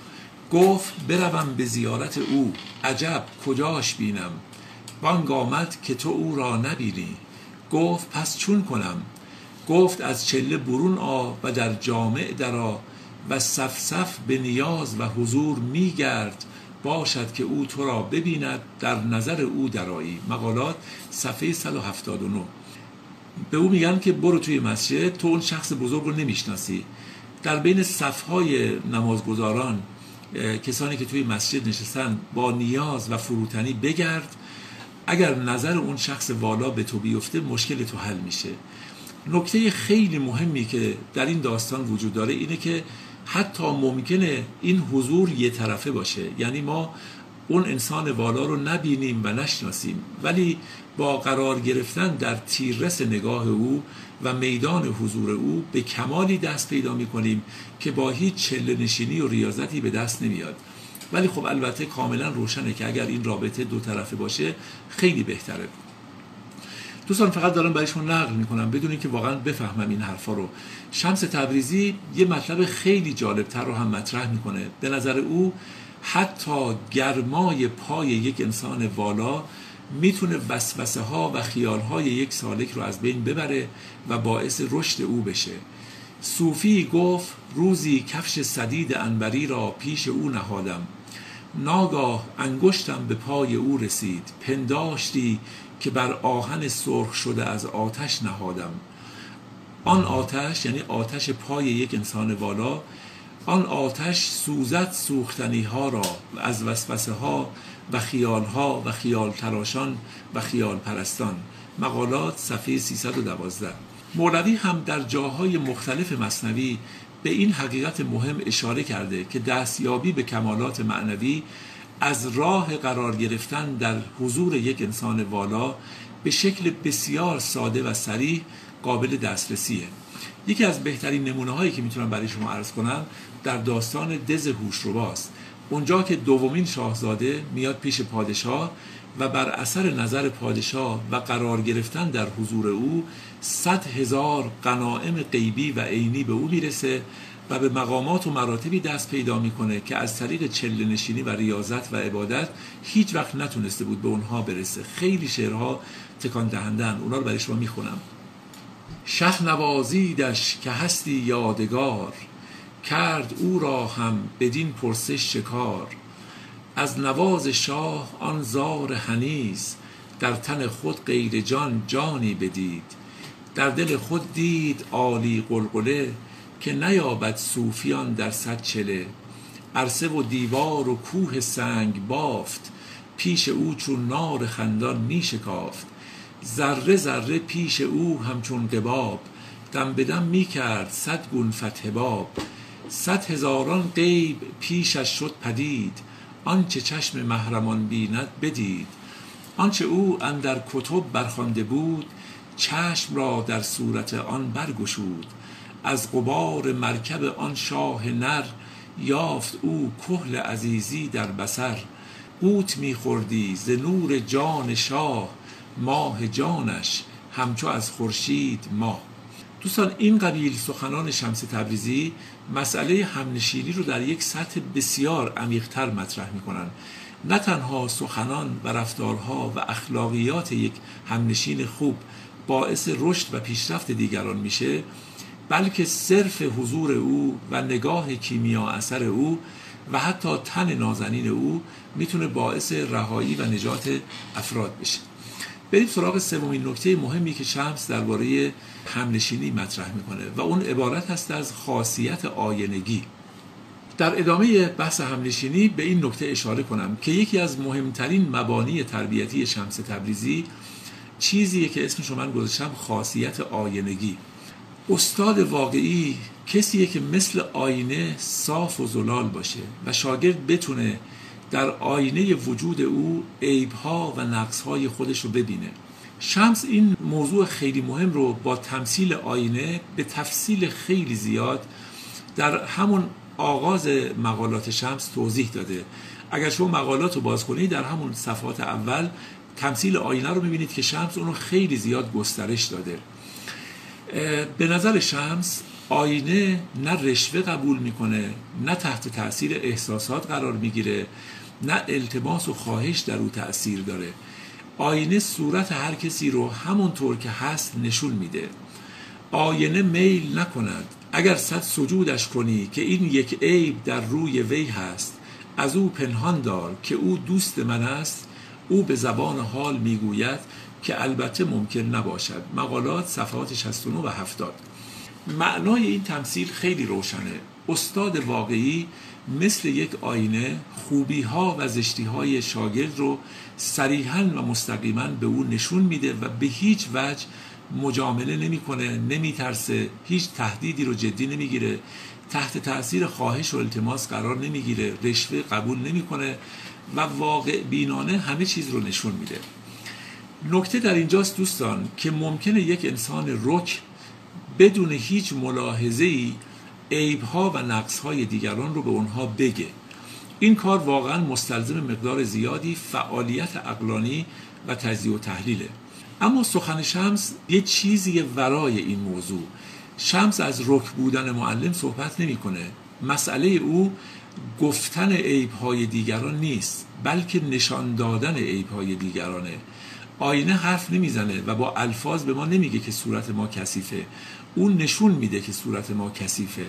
گفت بروم به زیارت او، عجب کجاش بینم؟ بانگ آمد که تو او را نبینی. گفت پس چون کنم؟ گفت از چله برون آ و در جامع درآ و صف صف به نیاز و حضور میگرد، باشد که او تو را ببیند در نظر او درآیی. مقالات صفحه 179. به او میگن که برو توی مسجد، تو اون شخص بزرگ رو نمیشناسی، در بین صفهای نمازگزاران کسانی که توی مسجد نشستن با نیاز و فروتنی بگرد، اگر نظر اون شخص والا به تو بیفته مشکل تو حل میشه. نکته خیلی مهمی که در این داستان وجود داره اینه که حتی ممکنه این حضور یه طرفه باشه، یعنی ما اون انسان والا رو نبینیم و نشناسیم، ولی با قرار گرفتن در تیررس نگاه او و میدان حضور او به کمالی دست پیدا میکنیم که با هیچ چله نشینی و ریاضتی به دست نمیاد. ولی خب البته کاملا روشنه که اگر این رابطه دو طرفه باشه خیلی بهتره. دوستان فقط دارم برایشون نقل میکنم بدون اینکه واقعا بفهمم این حرفا رو. شمس تبریزی یه مطلب خیلی جالبتر رو هم مطرح میکنه. به نظر او حتی گرمای پای یک انسان والا میتونه وسوسه ها و خیال های یک سالک رو از بین ببره و باعث رشد او بشه. صوفی گفت روزی کفش سدید عنبری را پیش او نهادم، ناگاه انگشتم به پای او رسید، پنداشتی که بر آهن سرخ شده از آتش نهادم. آن آتش یعنی آتش پای یک انسان والا، آن آتش سوزد سوختنی ها را از وسوسه ها و خیال ها و خیال تراشان و خیال پرستان. مقالات صفحه 312. مولوی هم در جاهای مختلف مثنوی به این حقیقت مهم اشاره کرده که دستیابی به کمالات معنوی از راه قرار گرفتن در حضور یک انسان والا به شکل بسیار ساده و صریح قابل دسترسیه. یکی از بهترین نمونه هایی که میتونم برای شما عرض کنم در داستان دز هوشرباست. اونجا که دومین شاهزاده میاد پیش پادشاه و بر اثر نظر پادشاه و قرار گرفتن در حضور او 100,000 غنایم غیبی و عینی به او میرسه و به مقامات و مراتبی دست پیدا میکنه که از طریق چله نشینی و ریاضت و عبادت هیچ وقت نتونسته بود به اونها برسه. خیلی شعرها تکان دهندن، اونا رو برای شما میخونم. شه نوازیدش که هستی یادگار، کرد او را هم بدین پرسش شکار. از نواز شاه آن زار حنیس، در تن خود غیر جان جانی بدید. در دل خود دید عالی قلقله، که نیابد صوفیان در صد چله. عرصه و دیوار و کوه سنگ بافت، پیش او چون نار خندان می شکافت. ذره ذره پیش او همچون قباب، دم به دم می کرد 100 گون فتح باب. 100,000 غیب پیشش شد پدید، آنچه چشم محرمان بیند بدید. آنچه او اندر کتب برخوانده بود، چشم را در صورت آن برگشود. از غبار مرکب آن شاه نر، یافت او کحل عزیزی در بصر. قوت می‌خوردی ز نور جان شاه، ماه جانش همچو از خورشید ماه. دوستان این قبیل سخنان شمس تبریزی مسئله همنشینی رو در یک سطح بسیار عمیق‌تر مطرح می‌کنند. نه تنها سخنان و رفتارها و اخلاقیات یک همنشین خوب باعث رشد و پیشرفت دیگران میشه، بلکه صرف حضور او و نگاه کیمیا اثر او و حتی تن نازنین او میتونه باعث رهایی و نجات افراد بشه. بریم سراغ سومین نکته مهمی که شمس درباره همنشینی مطرح میکنه و اون عبارت هست از خاصیت آینگی. در ادامه بحث همنشینی به این نکته اشاره کنم که یکی از مهمترین مبانی تربیتی شمس تبریزی چیزیه که اسمش رو من گذاشتم خاصیت آینگی. استاد واقعی کسیه که مثل آینه صاف و زلال باشه و شاگرد بتونه در آینه وجود او عیب‌ها و نقص‌های خودش رو ببینه. شمس این موضوع خیلی مهم رو با تمثیل آینه به تفصیل خیلی زیاد در همون آغاز مقالات شمس توضیح داده. اگر شما مقالات رو باز کنید در همون صفحات اول تمثیل آینه رو میبینید که شمس اون رو خیلی زیاد گسترش داده. به نظر شمس آینه نه رشوه قبول میکنه، نه تحت تأثیر احساسات قرار میگیره، نه التماس و خواهش در او تأثیر داره. آینه صورت هر کسی رو همونطور که هست نشون میده. آینه میل نکند اگر صد سجودش کنی که این یک عیب در روی وی هست، از او پنهان دار که او دوست من است، او به زبان حال میگوید که البته ممکن نباشد. مقالات صفحات 69 و 70. معنای این تمثیل خیلی روشنه. استاد واقعی مثل یک آینه خوبی ها و زشتی های شاگرد رو صریحاً و مستقیما به او نشون میده و به هیچ وجه مجامله نمیکنه، نمیترسه، هیچ تهدیدی رو جدی نمیگیره، تحت تأثیر خواهش و التماس قرار نمیگیره، رشوه قبول نمیکنه و واقع بینانه همه چیز رو نشون میده. نکته در اینجاست دوستان که ممکنه یک انسان رک بدون هیچ ملاحظه‌ای عیب‌ها و نقص‌های دیگران رو به اونها بگه. این کار واقعاً مستلزم مقدار زیادی فعالیت عقلانی و تجزیه و تحلیله. اما سخن شمس یه چیزی ورای این موضوع. شمس از رک بودن معلم صحبت نمی‌کنه. مسئله او گفتن عیب‌های دیگران نیست، بلکه نشان دادن عیب‌های دیگرانه. آینه حرف نمیزنه و با الفاظ به ما نمیگه که صورت ما کثیفه، اون نشون میده که صورت ما کثیفه.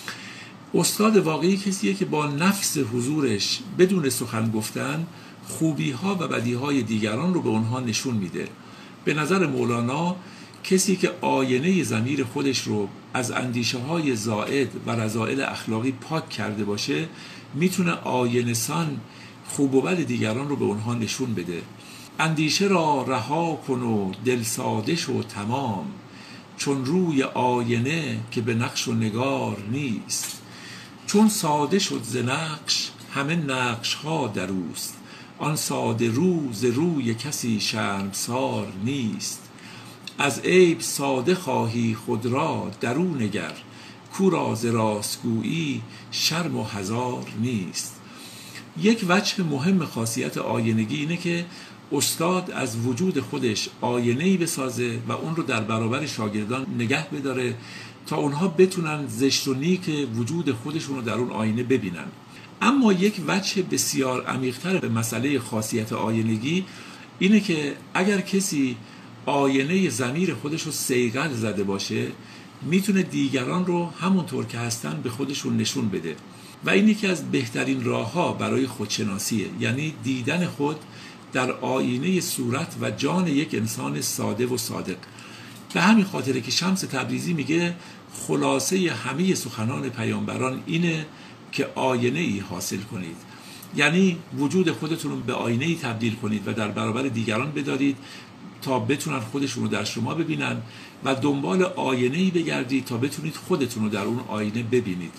استاد واقعی کسیه که با نفس حضورش بدون سخن گفتن خوبی ها و بدی های دیگران رو به اونها نشون میده. به نظر مولانا کسی که آینه ضمیر خودش رو از اندیشه های زائد و رذائل اخلاقی پاک کرده باشه میتونه آینه سان خوب و بد دیگران رو به اونها نشون بده. اندیشه را رها کن و دل ساده شو تمام، چون روی آینه که به نقش و نگار نیست. چون ساده شد ز نقش همه نقش ها در اوست، آن ساده رو ز روی کسی شرمسار نیست. از عیب ساده خواهی خود را درو نگر، کو را ز راستگویی شرم و حذار نیست. یک وجه مهم خاصیت آینگی اینه که استاد از وجود خودش آینه‌ای بسازه و اون رو در برابر شاگردان نگه بداره تا اونها بتونن زشت و نیک وجود خودشون رو در اون آینه ببینن. اما یک وجه بسیار عمیق‌تر به مسئله خاصیت آینگی اینه که اگر کسی آینه ضمیر خودش رو صیقل زده باشه میتونه دیگران رو همونطور که هستن به خودشون نشون بده و این یکی از بهترین راه‌ها برای خودشناسیه، یعنی دیدن خود در آینه صورت و جان یک انسان ساده و صادق. به همین خاطره که شمس تبریزی میگه خلاصه همه سخنان پیامبران اینه که آینه ای حاصل کنید، یعنی وجود خودتون رو به آینه ای تبدیل کنید و در برابر دیگران بدارید تا بتونن خودشون رو در شما ببینن و دنبال آینه ای بگردید تا بتونید خودتون رو در اون آینه ببینید.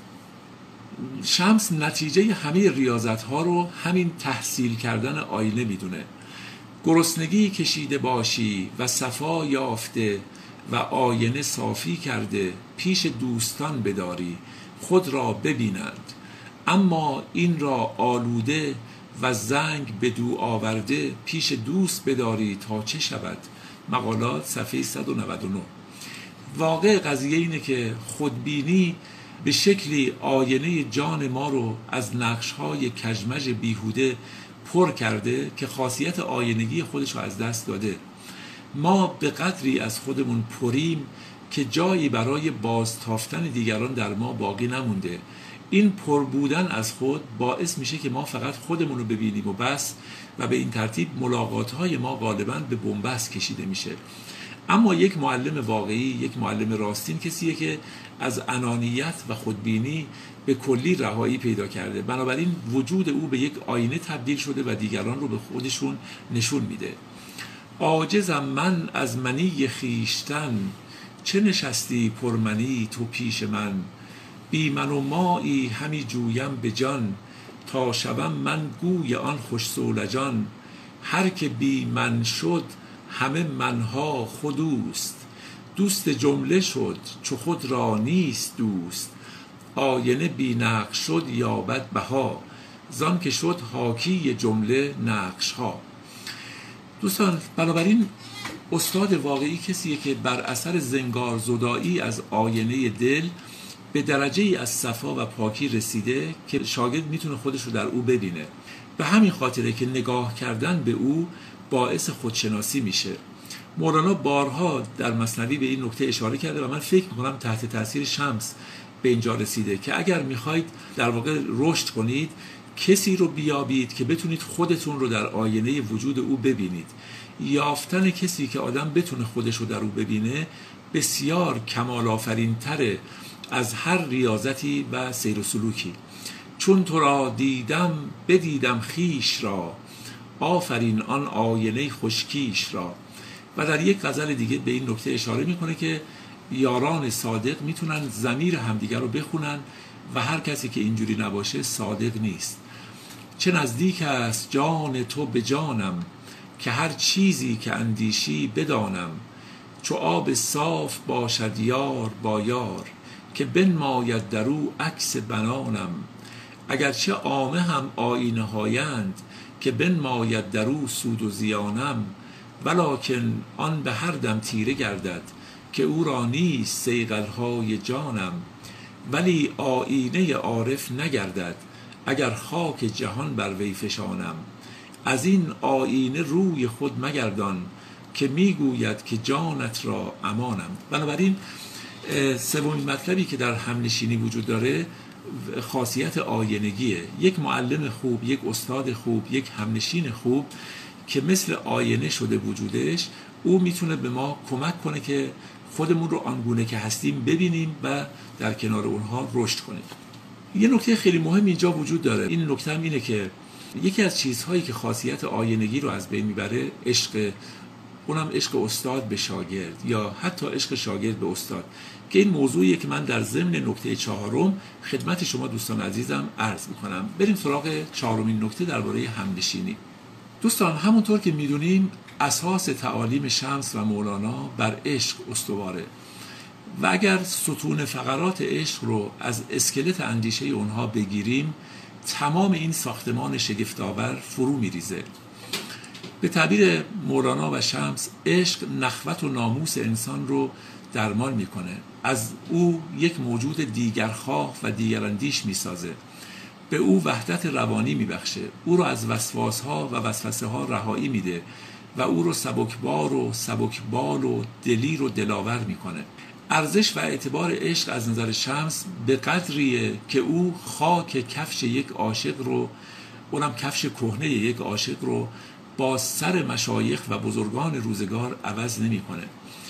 شمس نتیجه همه ریاضت ها رو همین تحصیل کردن آینه میدونه. گرسنگی کشیده باشی و صفا یافته و آینه صافی کرده، پیش دوستان بداری خود را ببینند، اما این را آلوده و زنگ به دو آورده پیش دوست بداری تا چه شود. مقالات صفحه 199. واقع قضیه اینه که خودبینی به شکلی آینه جان ما رو از نقش‌های کژمژ بیهوده پر کرده که خاصیت آینگی خودش رو از دست داده. ما به قدری از خودمون پریم که جایی برای بازتافتن دیگران در ما باقی نمونده. این پر بودن از خود باعث میشه که ما فقط خودمون رو ببینیم و بس و به این ترتیب ملاقات‌های ما غالباً به بن‌بست کشیده میشه. اما یک معلم واقعی، یک معلم راستین کسیه که از انانیت و خودبینی به کلی رهایی پیدا کرده. بنابراین وجود او به یک آینه تبدیل شده و دیگران رو به خودشون نشون میده. عاجزم من از منی خیشتن، چه نشستی پرمنی تو پیش من. بی من و مایی همی جویم به جان، تا شوم من گوی آن خوش صولجان. هر که بی من شد همه منها خودوست، دوست جمله شد چو خود را نیست دوست. آینه بی نقش شد یابد بها، زان که شد حاکی جمله نقش ها. دوستان، بنابراین استاد واقعی کسیه که بر اثر زنگار زدایی از آینه دل به درجه ای از صفا و پاکی رسیده که شاگرد میتونه خودش رو در او ببینه. به همین خاطره که نگاه کردن به او باعث خودشناسی میشه. مولانا بارها در مثنوی به این نکته اشاره کرده و من فکر میکنم تحت تاثیر شمس به اینجا رسیده که اگر میخواید در واقع رشد کنید، کسی رو بیابید که بتونید خودتون رو در آینه وجود او ببینید. یافتن کسی که آدم بتونه خودش رو در او ببینه بسیار کمال آفرین تره از هر ریاضتی و سیر و سلوکی. چون تو را دیدم بدیدم خیش را، آفرین آن آینه خشکیش را. و در یک غزل دیگه به این نکته اشاره میکنه که یاران صادق میتونن ضمیر همدیگر رو بخونن و هر کسی که اینجوری نباشه صادق نیست. چه نزدیک است جان تو به جانم، که هر چیزی که اندیشی بدانم. چو آب صاف باشد یار با یار، که بنماید در او عکس بنانم. اگرچه عامه هم آینه هایند، که بنماید در او سود و زیانم. ولکن آن به هر دم تیره گردد، که او را نیست صیقل های جانم. ولی آینه عارف نگردد، اگر خاک جهان بر وی فشانم. از این آینه روی خود مگردان، که میگوید که جانت را امانم. بنابراین سومین مطلبی که در همنشینی وجود داره خاصیت آینگیه. یک معلم خوب، یک استاد خوب، یک همنشین خوب که مثل آینه شده وجودش، او میتونه به ما کمک کنه که خودمون رو آنگونه که هستیم ببینیم و در کنار اونها رشد کنیم. یه نکته خیلی مهم اینجا وجود داره. این نکته هم اینه که یکی از چیزهایی که خاصیت آینگی رو از بین میبره عشق، اونم عشق استاد به شاگرد یا حتی عشق شاگرد به استاد، که این موضوعیه که من در ضمن نکته 4 خدمت شما دوستان عزیزم عرض میکنم. بریم سراغ 4مین نکته درباره همنشینی. دوستان، همونطور که میدونیم اساس تعالیم شمس و مولانا بر عشق استواره و اگر ستون فقرات عشق رو از اسکلت اندیشه اونها بگیریم، تمام این ساختمان شگفت‌آور فرو میریزه. به تعبیر مولانا و شمس، عشق نخوت و ناموس انسان رو درمان میکنه، از او یک موجود دیگرخواه و دیگراندیش میسازه، به او وحدت روانی میبخشه، او رو از وسواسها و وسوسه‌ها رهایی میده و او رو سبکبار و سبکبال و دلیر و دلاور میکنه. ارزش و اعتبار عشق از نظر شمس به قدریه که او خاک کفش یک عاشق رو، اونم کفش کهنه یک عاشق رو، با سر مشایخ و بزرگان روزگار عوض نمیکنه.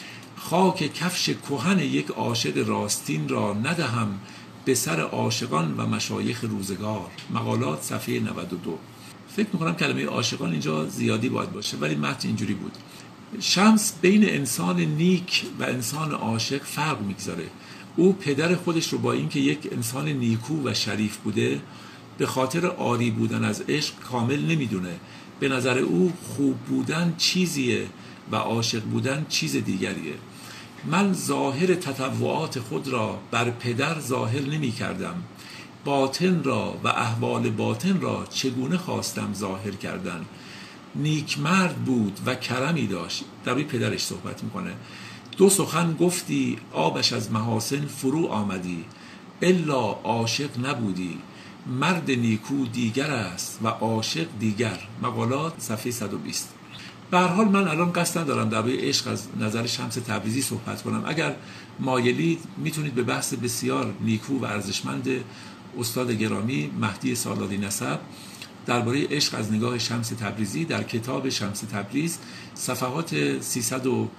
خاک کفش کهن یک عاشق راستین را ندهم به سر عاشقان و مشایخ روزگار. مقالات صفحه 92. فکر میکنم کلمه عاشقان اینجا زیادی باید باشه، ولی متن اینجوری بود. شمس بین انسان نیک و انسان عاشق فرق میگذاره. او پدر خودش رو با اینکه یک انسان نیکو و شریف بوده، به خاطر عاری بودن از عشق کامل نمیدونه. به نظر او خوب بودن چیزیه و عاشق بودن چیز دیگریه. من ظاهر تطوعات خود را بر پدر ظاهر نمی کردم، باطن را و احوال باطن را چگونه خواستم ظاهر کردن. نیک مرد بود و کرمی داشت، در روی پدرش صحبت میکنه. دو سخن گفتی آبش از محاسن فرو آمدی، الا عاشق نبودی. مرد نیکو دیگر است و عاشق دیگر. مقالات صفحه 120. به هر حال من الان قصد ندارم درباره عشق از نظر شمس تبریزی صحبت کنم. اگر مایلید میتونید به بحث بسیار نیکو و ارزشمند استاد گرامی مهدی سالاری نسب درباره عشق از نگاه شمس تبریزی در کتاب شمس تبریز صفحات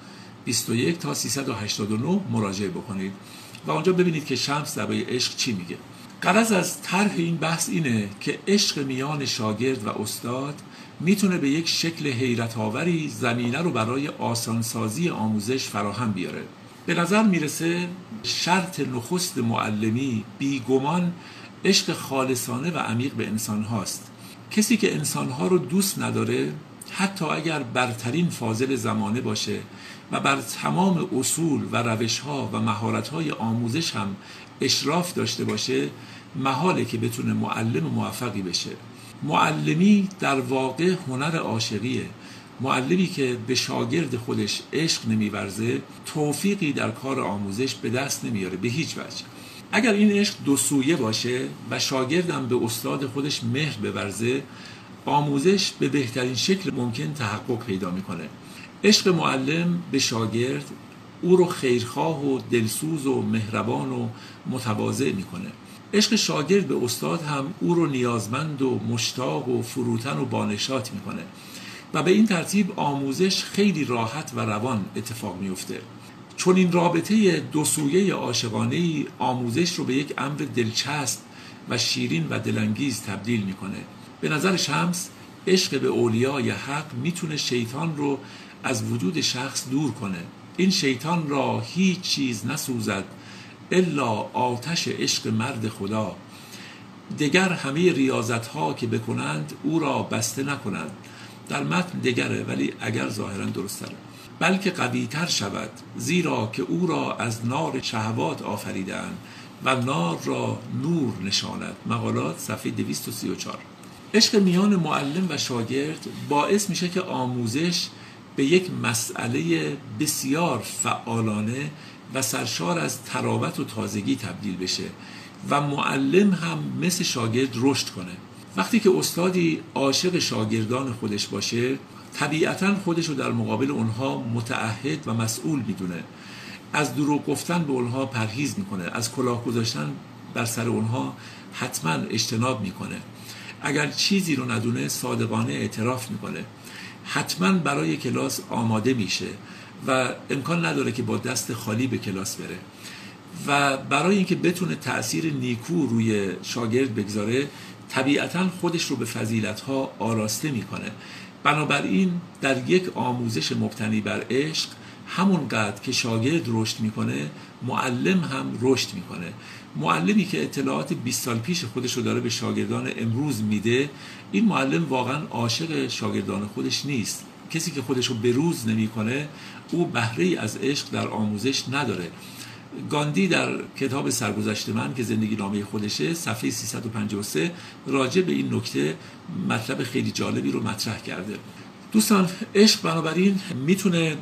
21 تا 389 مراجعه بکنید و اونجا ببینید که شمس درباره عشق چی میگه. غرض از طرح این بحث اینه که عشق میان شاگرد و استاد میتونه به یک شکل حیرت آوری زمینه رو برای آسانسازی آموزش فراهم بیاره. به نظر میرسه شرط نخست معلمی بیگمان عشق خالصانه و عمیق به انسان هاست. کسی که انسانها رو دوست نداره، حتی اگر برترین فاضل زمانه باشه و بر تمام اصول و روش‌ها و مهارت‌های آموزش هم اشراف داشته باشه، محاله که بتونه معلم موفقی بشه. معلمی در واقع هنر عاشقیه. معلمی که به شاگرد خودش عشق نمی‌ورزه، توفیقی در کار آموزش به دست نمیاره به هیچ وجه. اگر این عشق دو سویه باشه و شاگردم به استاد خودش مهر بورزه، آموزش به بهترین شکل ممکن تحقق پیدا میکنه. عشق معلم به شاگرد او رو خیرخواه و دلسوز و مهربان و متواضع میکنه. عشق شاگرد به استاد هم او رو نیازمند و مشتاق و فروتن و بانشات میکنه و به این ترتیب آموزش خیلی راحت و روان اتفاق میفته. چون این رابطه دو سویه عاشقانه‌ای آموزش رو به یک امر دلچسب و شیرین و دلانگیز تبدیل میکنه. به نظر شمس عشق به اولیای حق میتونه شیطان رو از وجود شخص دور کنه. این شیطان را هیچ چیز نسوزد الا آتش عشق مرد خدا. دگر همه ریاضت ها که بکنند او را بسته نکنند. در متن دگره ولی اگر ظاهرا درست تره. بلکه قوی تر شود، زیرا که او را از نار شهوات آفریدند و نار را نور نشاند. مقالات صفحه 234. عشق میان معلم و شاگرد باعث میشه که آموزش به یک مسئله بسیار فعالانه و سرشار از تراوت و تازگی تبدیل بشه و معلم هم مثل شاگرد رشد کنه. وقتی که استادی عاشق شاگردان خودش باشه، طبیعتاً خودش رو در مقابل اونها متعهد و مسئول میدونه. از دروغ گفتن به اونها پرهیز میکنه، از کلاه گذاشتن بر سر اونها حتما اجتناب میکنه. اگر چیزی رو ندونه صادقانه اعتراف میکنه. حتما برای کلاس آماده میشه و امکان نداره که با دست خالی به کلاس بره. و برای اینکه بتونه تأثیر نیکو روی شاگرد بگذاره، طبیعتاً خودش رو به فضیلت‌ها آراسته میکنه. بنابراین در یک آموزش مبتنی بر عشق، همونقدر که شاگرد رشد میکنه، معلم هم رشد میکنه. معلمی که اطلاعات 20 سال پیش خودش رو داره به شاگردان امروز میده، این معلم واقعا عاشق شاگردان خودش نیست. کسی که خودش رو بروز نمیکنه، او بهره‌ای از عشق در آموزش نداره. گاندی در کتاب سرگذشت من که زندگی نامه خودشه، صفحه 353 راجع به این نکته مطلب خیلی جالبی رو مطرح کرده. دوستان، عشق بنابراین میتونه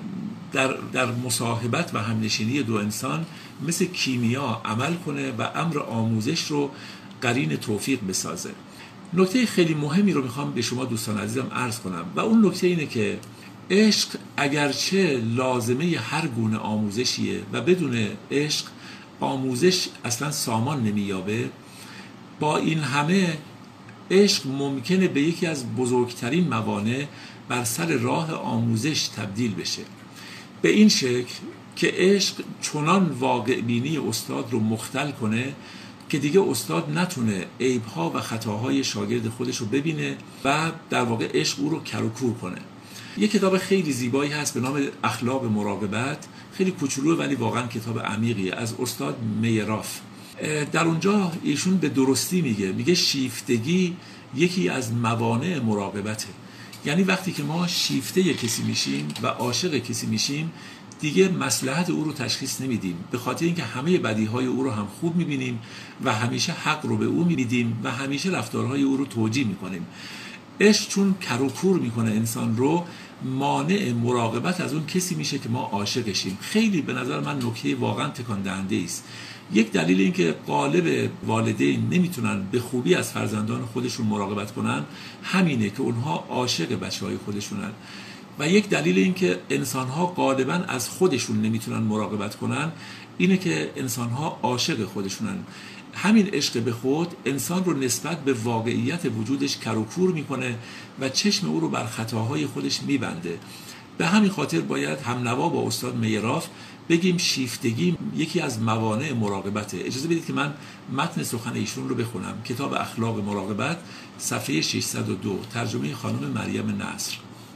در مصاحبت و همنشینی دو انسان مثل کیمیا عمل کنه و امر آموزش رو قرین توفیق بسازه. نکته خیلی مهمی رو میخوام به شما دوستان عزیزم عرض کنم و اون نکته اینه که عشق اگرچه لازمه هر گونه آموزشیه و بدون عشق آموزش اصلا سامان نمییابه، با این همه عشق ممکنه به یکی از بزرگترین موانع بر سر راه آموزش تبدیل بشه. به این شکل که عشق چنان واقع بینی استاد رو مختل کنه که دیگه استاد نتونه عیب‌ها و خطاهای شاگرد خودش رو ببینه و در واقع عشق او رو کر و کور کنه. یه کتاب خیلی زیبایی هست به نام اخلاق مراقبت، خیلی کوچولوه ولی واقعا کتاب عمیقیه، از استاد میراف. در اونجا ایشون به درستی میگه شیفتگی یکی از موانع مراقبته. یعنی وقتی که ما شیفته کسی میشیم و عاشق کسی میشیم، دیگه مصلحت او رو تشخیص نمیدیم، به خاطر اینکه همه بدیهای او رو هم خوب میبینیم و همیشه حق رو به او میدیم و همیشه رفتارهای او رو توجیه میکنیم. عشق چون کر و کور میکنه انسان رو، مانع مراقبت از اون کسی میشه که ما عاشقشیم. خیلی به نظر من نکته واقعا تکان دهنده است. یک دلیل این که غالب والدین نمیتونن به خوبی از فرزندان خودشون مراقبت کنن همینه که اونها عاشق بچهای خودشونن و یک دلیل این که انسانها غالبا از خودشون نمیتونن مراقبت کنن اینه که انسانها عاشق خودشونن. همین عشق به خود انسان رو نسبت به واقعیت وجودش کر و کور میکنه و چشم او رو بر خطاهای خودش میبنده. به همین خاطر باید همنوا با استاد میراف بگیم شیفتگی یکی از موانع مراقبته. اجازه بدید که من متن سخن ایشون رو بخونم. کتاب اخلاق مراقبت، صفحه 602، ترجمه خانم مریم نصر.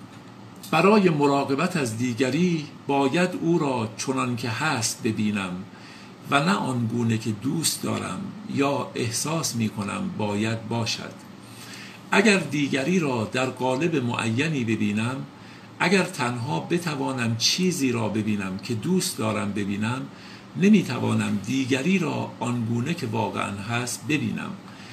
برای مراقبت از دیگری باید او را چنان که هست ببینم و نه آنگونه که دوست دارم یا احساس می کنم باید باشد. اگر دیگری را در قالب معینی ببینم، اگر تنها بتوانم چیزی را ببینم که دوست دارم ببینم، نمیتوانم دیگری را آنگونه که واقعا هست ببینم.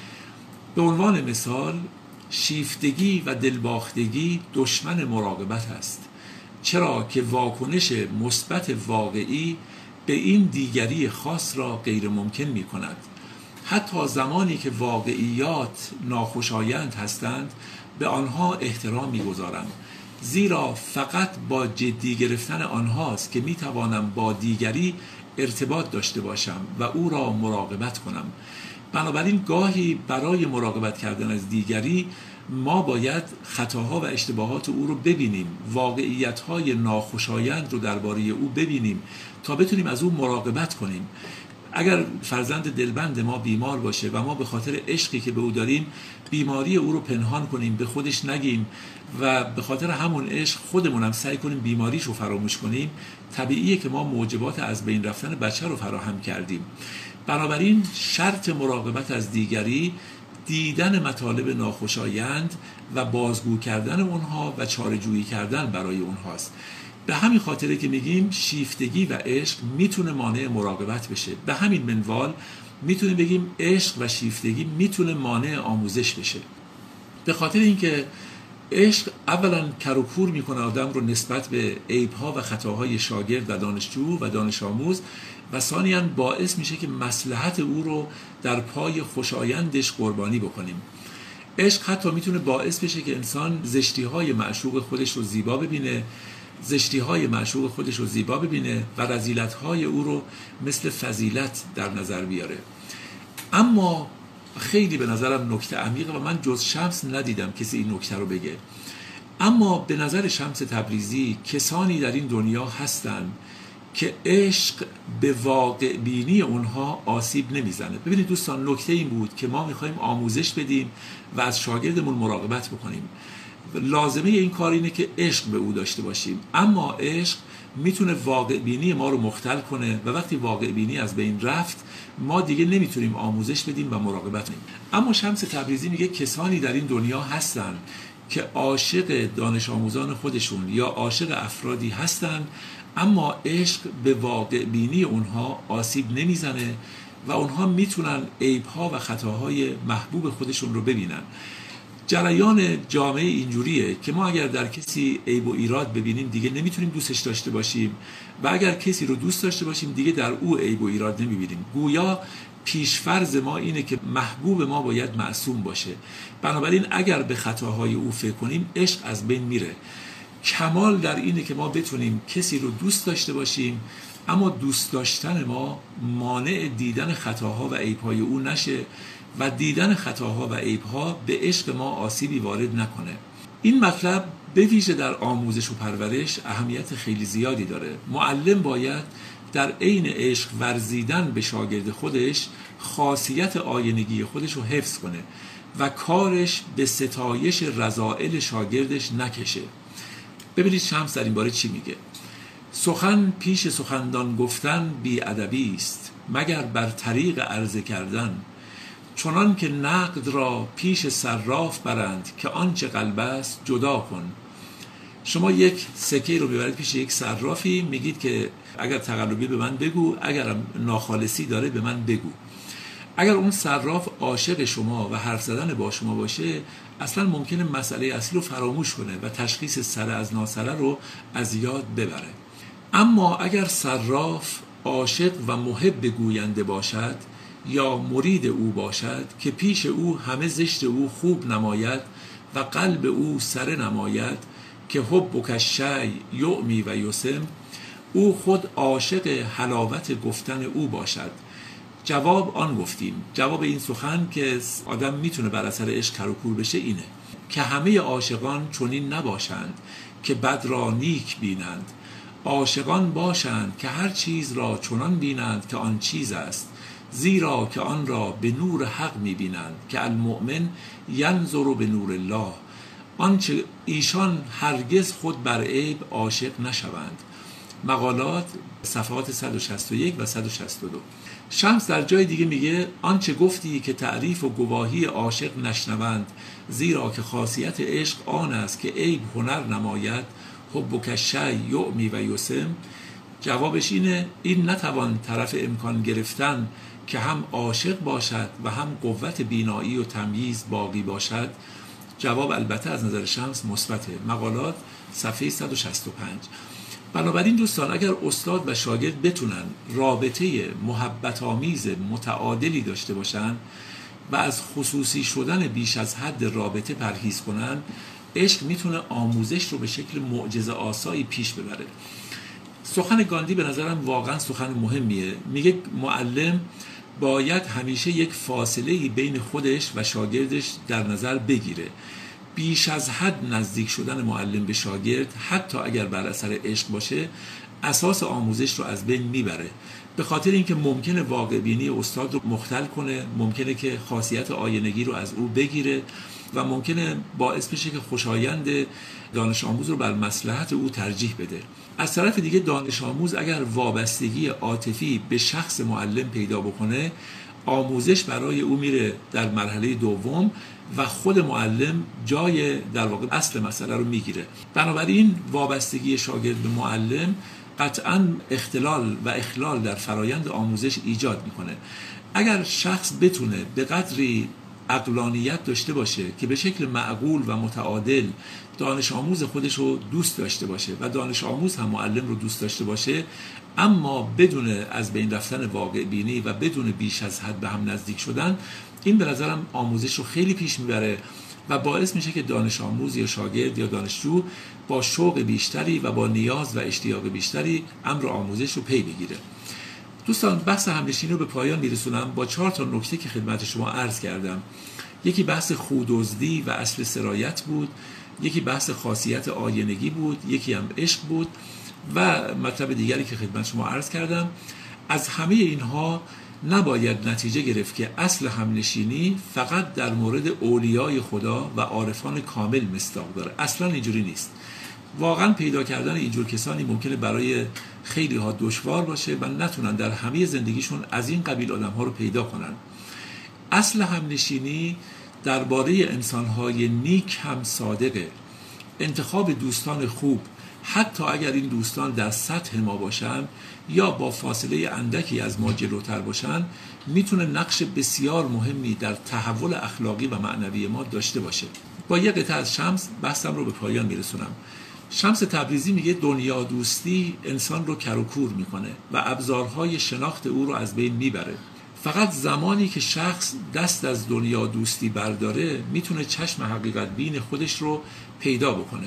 به عنوان مثال، شیفتگی و دلباختگی دشمن مراقبت است، چرا که واکنش مثبت واقعی به این دیگری خاص را غیر ممکن می کند. حتی زمانی که واقعیات ناخوشایند هستند به آنها احترام می گذارم، زیرا فقط با جدی گرفتن آنهاست که می توانم با دیگری ارتباط داشته باشم و او را مراقبت کنم. بنابراین گاهی برای مراقبت کردن از دیگری ما باید خطاها و اشتباهات او رو ببینیم، واقعیت‌های ناخوشایند رو درباره او ببینیم تا بتونیم از او مراقبت کنیم. اگر فرزند دلبند ما بیمار باشه و ما به خاطر عشقی که به او داریم بیماری او رو پنهان کنیم، به خودش نگیم و به خاطر همون عشق خودمون هم سعی کنیم بیماریش رو فراموش کنیم، طبیعیه که ما موجبات از بین رفتن بچه رو فراهم کردیم. بنابراین شرط مراقبت از دیگری دیدن مطالب ناخوشایند و بازگو کردن اونها و چاره‌جویی کردن برای اونهاست. به همین خاطره که میگیم شیفتگی و عشق میتونه مانع مراقبت بشه. به همین منوال میتونیم بگیم عشق و شیفتگی میتونه مانع آموزش بشه. به خاطر اینکه عشق اولا کر و کور میکنه آدم رو نسبت به عیب‌ها و خطاهای شاگرد و دانشجو و دانش آموز، و ثانیاً باعث میشه که مصلحت او رو در پای خوشایندش قربانی بکنیم. عشق حتی میتونه باعث بشه که انسان زشتی‌های معشوق خودش رو زیبا ببینه، و رذیلت‌های او رو مثل فضیلت در نظر بیاره. اما خیلی به نظرم نکته عمیقه و من جز شمس ندیدم کسی این نکته رو بگه. اما به نظر شمس تبریزی کسانی در این دنیا هستن که عشق به واقع بینی اونها آسیب نمیزنه. ببینید دوستان، نکته این بود که ما میخوایم آموزش بدیم و از شاگردمون مراقبت بکنیم. لازمه این کار اینه که عشق به او داشته باشیم، اما عشق میتونه واقع بینی ما رو مختل کنه و وقتی واقع بینی از بین رفت ما دیگه نمیتونیم آموزش بدیم و مراقبت کنیم. اما شمس تبریزی میگه کسانی در این دنیا هستن که عاشق دانش آموزان خودشون یا عاشق افرادی هستن، اما عشق به واقع بینی اونها آسیب نمیزنه و اونها میتونن عیب‌ها و خطاهای محبوب خودشون رو ببینن. جریان جامعه اینجوریه که ما اگر در کسی عیب و ایراد ببینیم دیگه نمیتونیم دوستش داشته باشیم و اگر کسی رو دوست داشته باشیم دیگه در او عیب و ایراد نمیبینیم. گویا پیشفرض ما اینه که محبوب ما باید معصوم باشه. بنابراین اگر به خطاهای او فکر کنیم عشق از بین میره. کمال در اینه که ما بتونیم کسی رو دوست داشته باشیم اما دوست داشتن ما مانع دیدن خطاها و عیب‌های او نشه و دیدن خطاها و عیب‌ها به عشق ما آسیبی وارد نکنه. این مطلب به ویژه در آموزش و پرورش اهمیت خیلی زیادی داره. معلم باید در عین عشق ورزیدن به شاگرد خودش خاصیت آینگی خودش رو حفظ کنه و کارش به ستایش رذائل شاگردش نکشه. ببینید شمس در این باره چی میگه. سخن پیش سخندان گفتن بی ادبی است مگر بر طریق عرضه کردن، چنان که نقد را پیش صراف برند که آنچه قلب است جدا کن. شما یک سکه رو ببرید پیش یک صرافی، میگید که اگر تقلبی به من بگو، اگر ناخالصی داره به من بگو. اگر اون صراف عاشق شما و حرف زدن با شما باشه اصلا ممکنه مسئله اصلی رو فراموش کنه و تشخیص سره از ناسره رو از یاد ببره. اما اگر صراف عاشق و محب گوینده باشد یا مرید او باشد که پیش او همه زشت او خوب نماید و قلب او سره نماید که حب کشی یعمی و یسم، او خود عاشق حلاوت گفتن او باشد. جواب آن گفتیم، جواب این سخن که آدم میتونه بر اثر عشق کر و کور بشه اینه که همه عاشقان چنین نباشند که بد را نیک بینند. عاشقان باشند که هر چیز را چنان بینند که آن چیز است، زیرا که آن را به نور حق می‌بینند که المؤمن ینظر به نور الله. آنچه ایشان هرگز خود بر عیب عاشق نشوند. مقالات صفحات 161 و 162. شمس در جای دیگه میگه آنچه گفتی که تعریف و گواهی عاشق نشنوند، زیرا که خاصیت عشق آن است که عیب هنر نماید، حبک شی یعمی و یسم. جوابش اینه این نتوان طرف امکان گرفتن که هم عاشق باشد و هم قوت بینایی و تمییز باقی باشد. جواب البته از نظر شمس مثبته. مقالات صفحه 165. بنابراین دوستان اگر استاد و شاگرد بتونن رابطه محبت آمیز متعادلی داشته باشن و از خصوصی شدن بیش از حد رابطه پرهیز کنن، عشق میتونه آموزش رو به شکل معجزه آسایی پیش ببره. سخن گاندی به نظرم واقعا سخن مهمیه. میگه معلم باید همیشه یک فاصله بین خودش و شاگردش در نظر بگیره. بیش از حد نزدیک شدن معلم به شاگرد، حتی اگر بر اثر عشق باشه، اساس آموزش رو از بین میبره. به خاطر اینکه ممکنه واقع بینی استاد رو مختل کنه، ممکنه که خاصیت آینگی رو از او بگیره و ممکنه باعث بشه که خوشایند دانش آموز رو بر مصلحت او ترجیح بده. از طرف دیگه دانش آموز اگر وابستگی عاطفی به شخص معلم پیدا بکنه، آموزش برای او میره در مرحله دوم و خود معلم جای در واقع اصل مسئله رو میگیره. بنابراین وابستگی شاگرد به معلم قطعاً اختلال و اخلال در فرایند آموزش ایجاد میکنه. اگر شخص بتونه به قدری عقلانیت داشته باشه که به شکل معقول و متعادل دانش آموز خودش رو دوست داشته باشه و دانش آموز هم معلم رو دوست داشته باشه، اما بدون از بین رفتن واقع بینی و بدون بیش از حد به هم نزدیک شدن، این به نظرم آموزش رو خیلی پیش میبره و باعث میشه که دانش آموز یا شاگرد یا دانشجو با شوق بیشتری و با نیاز و اشتیاق بیشتری امر آموزش رو پی بگیره. دوستان بحث همنشینی رو به پایان میرسونم با 4 تا نکته که خدمت شما عرض کردم. یکی بحث خوددزدی و اصل سرایت بود، یکی بحث خاصیت آینگی بود، یکی هم عشق بود و مطلب دیگری که خدمت شما عرض کردم. از همه اینها نباید نتیجه گرفت که اصل همنشینی فقط در مورد اولیای خدا و عارفان کامل مصداق داره. اصلا اینجوری نیست. واقعا پیدا کردن اینجور کسانی ممکنه برای خیلی ها دشوار باشه و نتونن در همه زندگیشون از این قبیل آدم ها رو پیدا کنن. اصل همنشینی درباره انسان‌های نیک هم صادقه. انتخاب دوستان خوب، حتی اگر این دوستان در سطح ما باشن یا با فاصله اندکی از ما جلوتر باشن، میتونه نقش بسیار مهمی در تحول اخلاقی و معنوی ما داشته باشه. با یه قطعه از شمس بحثم رو به پایان میرسونم. شمس تبریزی میگه دنیا دوستی انسان رو کر و کور میکنه و ابزارهای شناخت او رو از بین میبره. فقط زمانی که شخص دست از دنیا دوستی برداره میتونه چشم حقیقت بین خودش رو پیدا بکنه.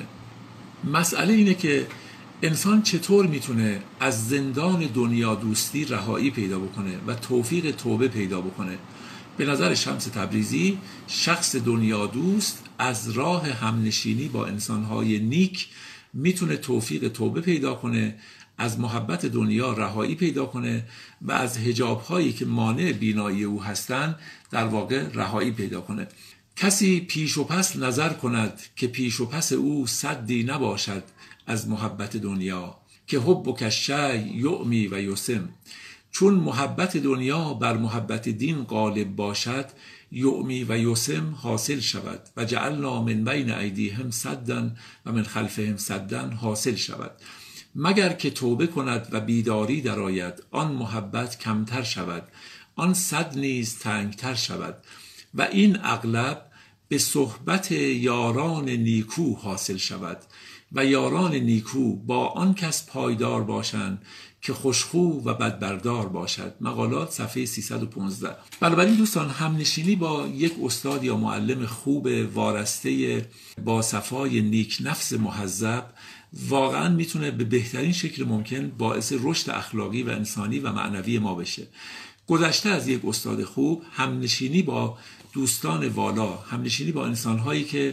مسئله اینه که انسان چطور میتونه از زندان دنیا دوستی رهایی پیدا بکنه و توفیق توبه پیدا بکنه. به نظر شمس تبریزی شخص دنیا دوست از راه همنشینی با انسانهای نیک میتونه توفیق توبه پیدا کنه، از محبت دنیا رهایی پیدا کنه و از حجاب‌هایی که مانع بینایی او هستند در واقع رهایی پیدا کنه. کسی پیش و پس نظر کند که پیش و پس او سدی نباشد از محبت دنیا، که حبک شی یعمی و یسم. چون محبت دنیا بر محبت دین غالب باشد، یعمی و یسم حاصل شود و جعلنا من بین ایدیهم سدا و من خلفهم سدا حاصل شود. مگر که توبه کند و بیداری درآید، آن محبت کمتر شود، آن سد نیز تنگتر شود و این اغلب به صحبت یاران نیکو حاصل شود و یاران نیکو با آن کس پایدار باشند که خوشخو و بدبردار باشد. مقالات صفحه 315. بنابراین دوستان همنشینی با یک استاد یا معلم خوب وارسته با صفای نیک نفس مهذب واقعا میتونه به بهترین شکل ممکن باعث رشد اخلاقی و انسانی و معنوی ما بشه. گذشته از یک استاد خوب، همنشینی با دوستان والا، همنشینی با انسانهایی که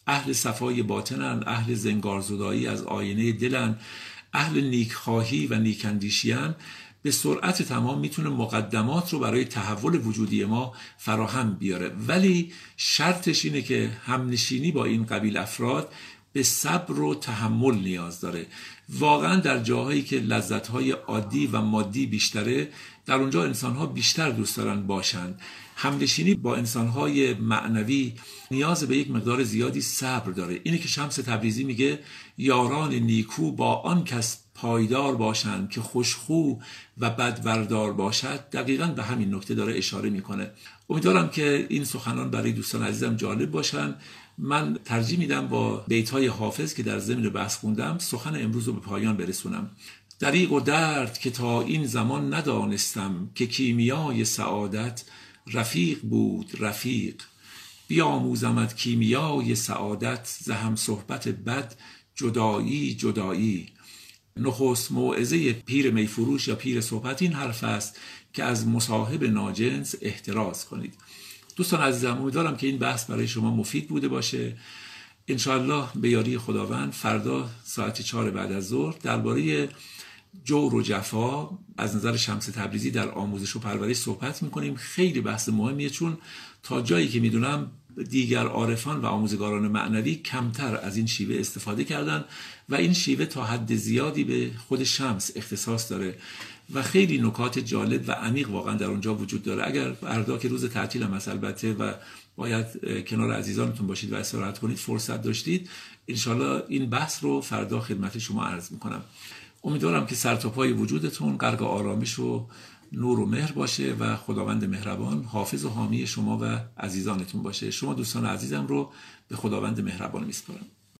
اهل صفای باطنن، اهل زنگارزدایی از آینه دلن، اهل نیکخواهی و نیکندیشیان، به سرعت تمام میتونه مقدمات رو برای تحول وجودی ما فراهم بیاره. ولی شرطش اینه که همنشینی با این قبیل افراد به صبر و تحمل نیاز داره. واقعا در جاهایی که لذت‌های عادی و مادی بیشتره، در اونجا انسان‌ها بیشتر دوست دارن باشند. همنشینی با انسان‌های معنوی نیاز به یک مقدار زیادی صبر داره. اینه که شمس تبریزی میگه یاران نیکو با آن کس پایدار باشند که خوشخو و بدوردار باشد. دقیقاً به همین نکته داره اشاره میکنه. امیدوارم که این سخنان برای دوستان عزیزم جالب باشن. من ترجیح میدم با بیت‌های حافظ که در ضمن بحث خوندم سخن امروز رو به پایان برسونم. دریغ و درد که تا این زمان ندانستم، که کیمیای سعادت رفیق بود رفیق. بیاموزمت کیمیای سعادت، ز هم صحبت بد جدایی جدایی. نخست موعظه پیر میفروش یا پیر صحبت این حرف است که از مصاحب ناجنس احتراز کنید. دوستان عزیزم، امیدوارم که این بحث برای شما مفید بوده باشه. انشاءالله به یاری خداوند فردا ساعت 4 بعد از ظهر درباره جور و جفا از نظر شمس تبریزی در آموزش و پرورش صحبت میکنیم. خیلی بحث مهمیه، چون تا جایی که میدونم دیگر عارفان و آموزگاران معنوی کمتر از این شیوه استفاده کردن و این شیوه تا حد زیادی به خود شمس اختصاص داره و خیلی نکات جالب و عمیق واقعا در اونجا وجود داره. اگر فردا که روز تعطیل هم البته و باید کنار عزیزانتون باشید و استراحت کنید، فرصت داشتید، انشالله این بحث رو فردا خدمت شما عرض میکنم. امیدوارم که سر تا پای وجودتون غرق آرامش و نور و مهر باشه و خداوند مهربان حافظ و حامی شما و عزیزانتون باشه. شما دوستان عزیزم رو به خداوند مهربان میسپارم.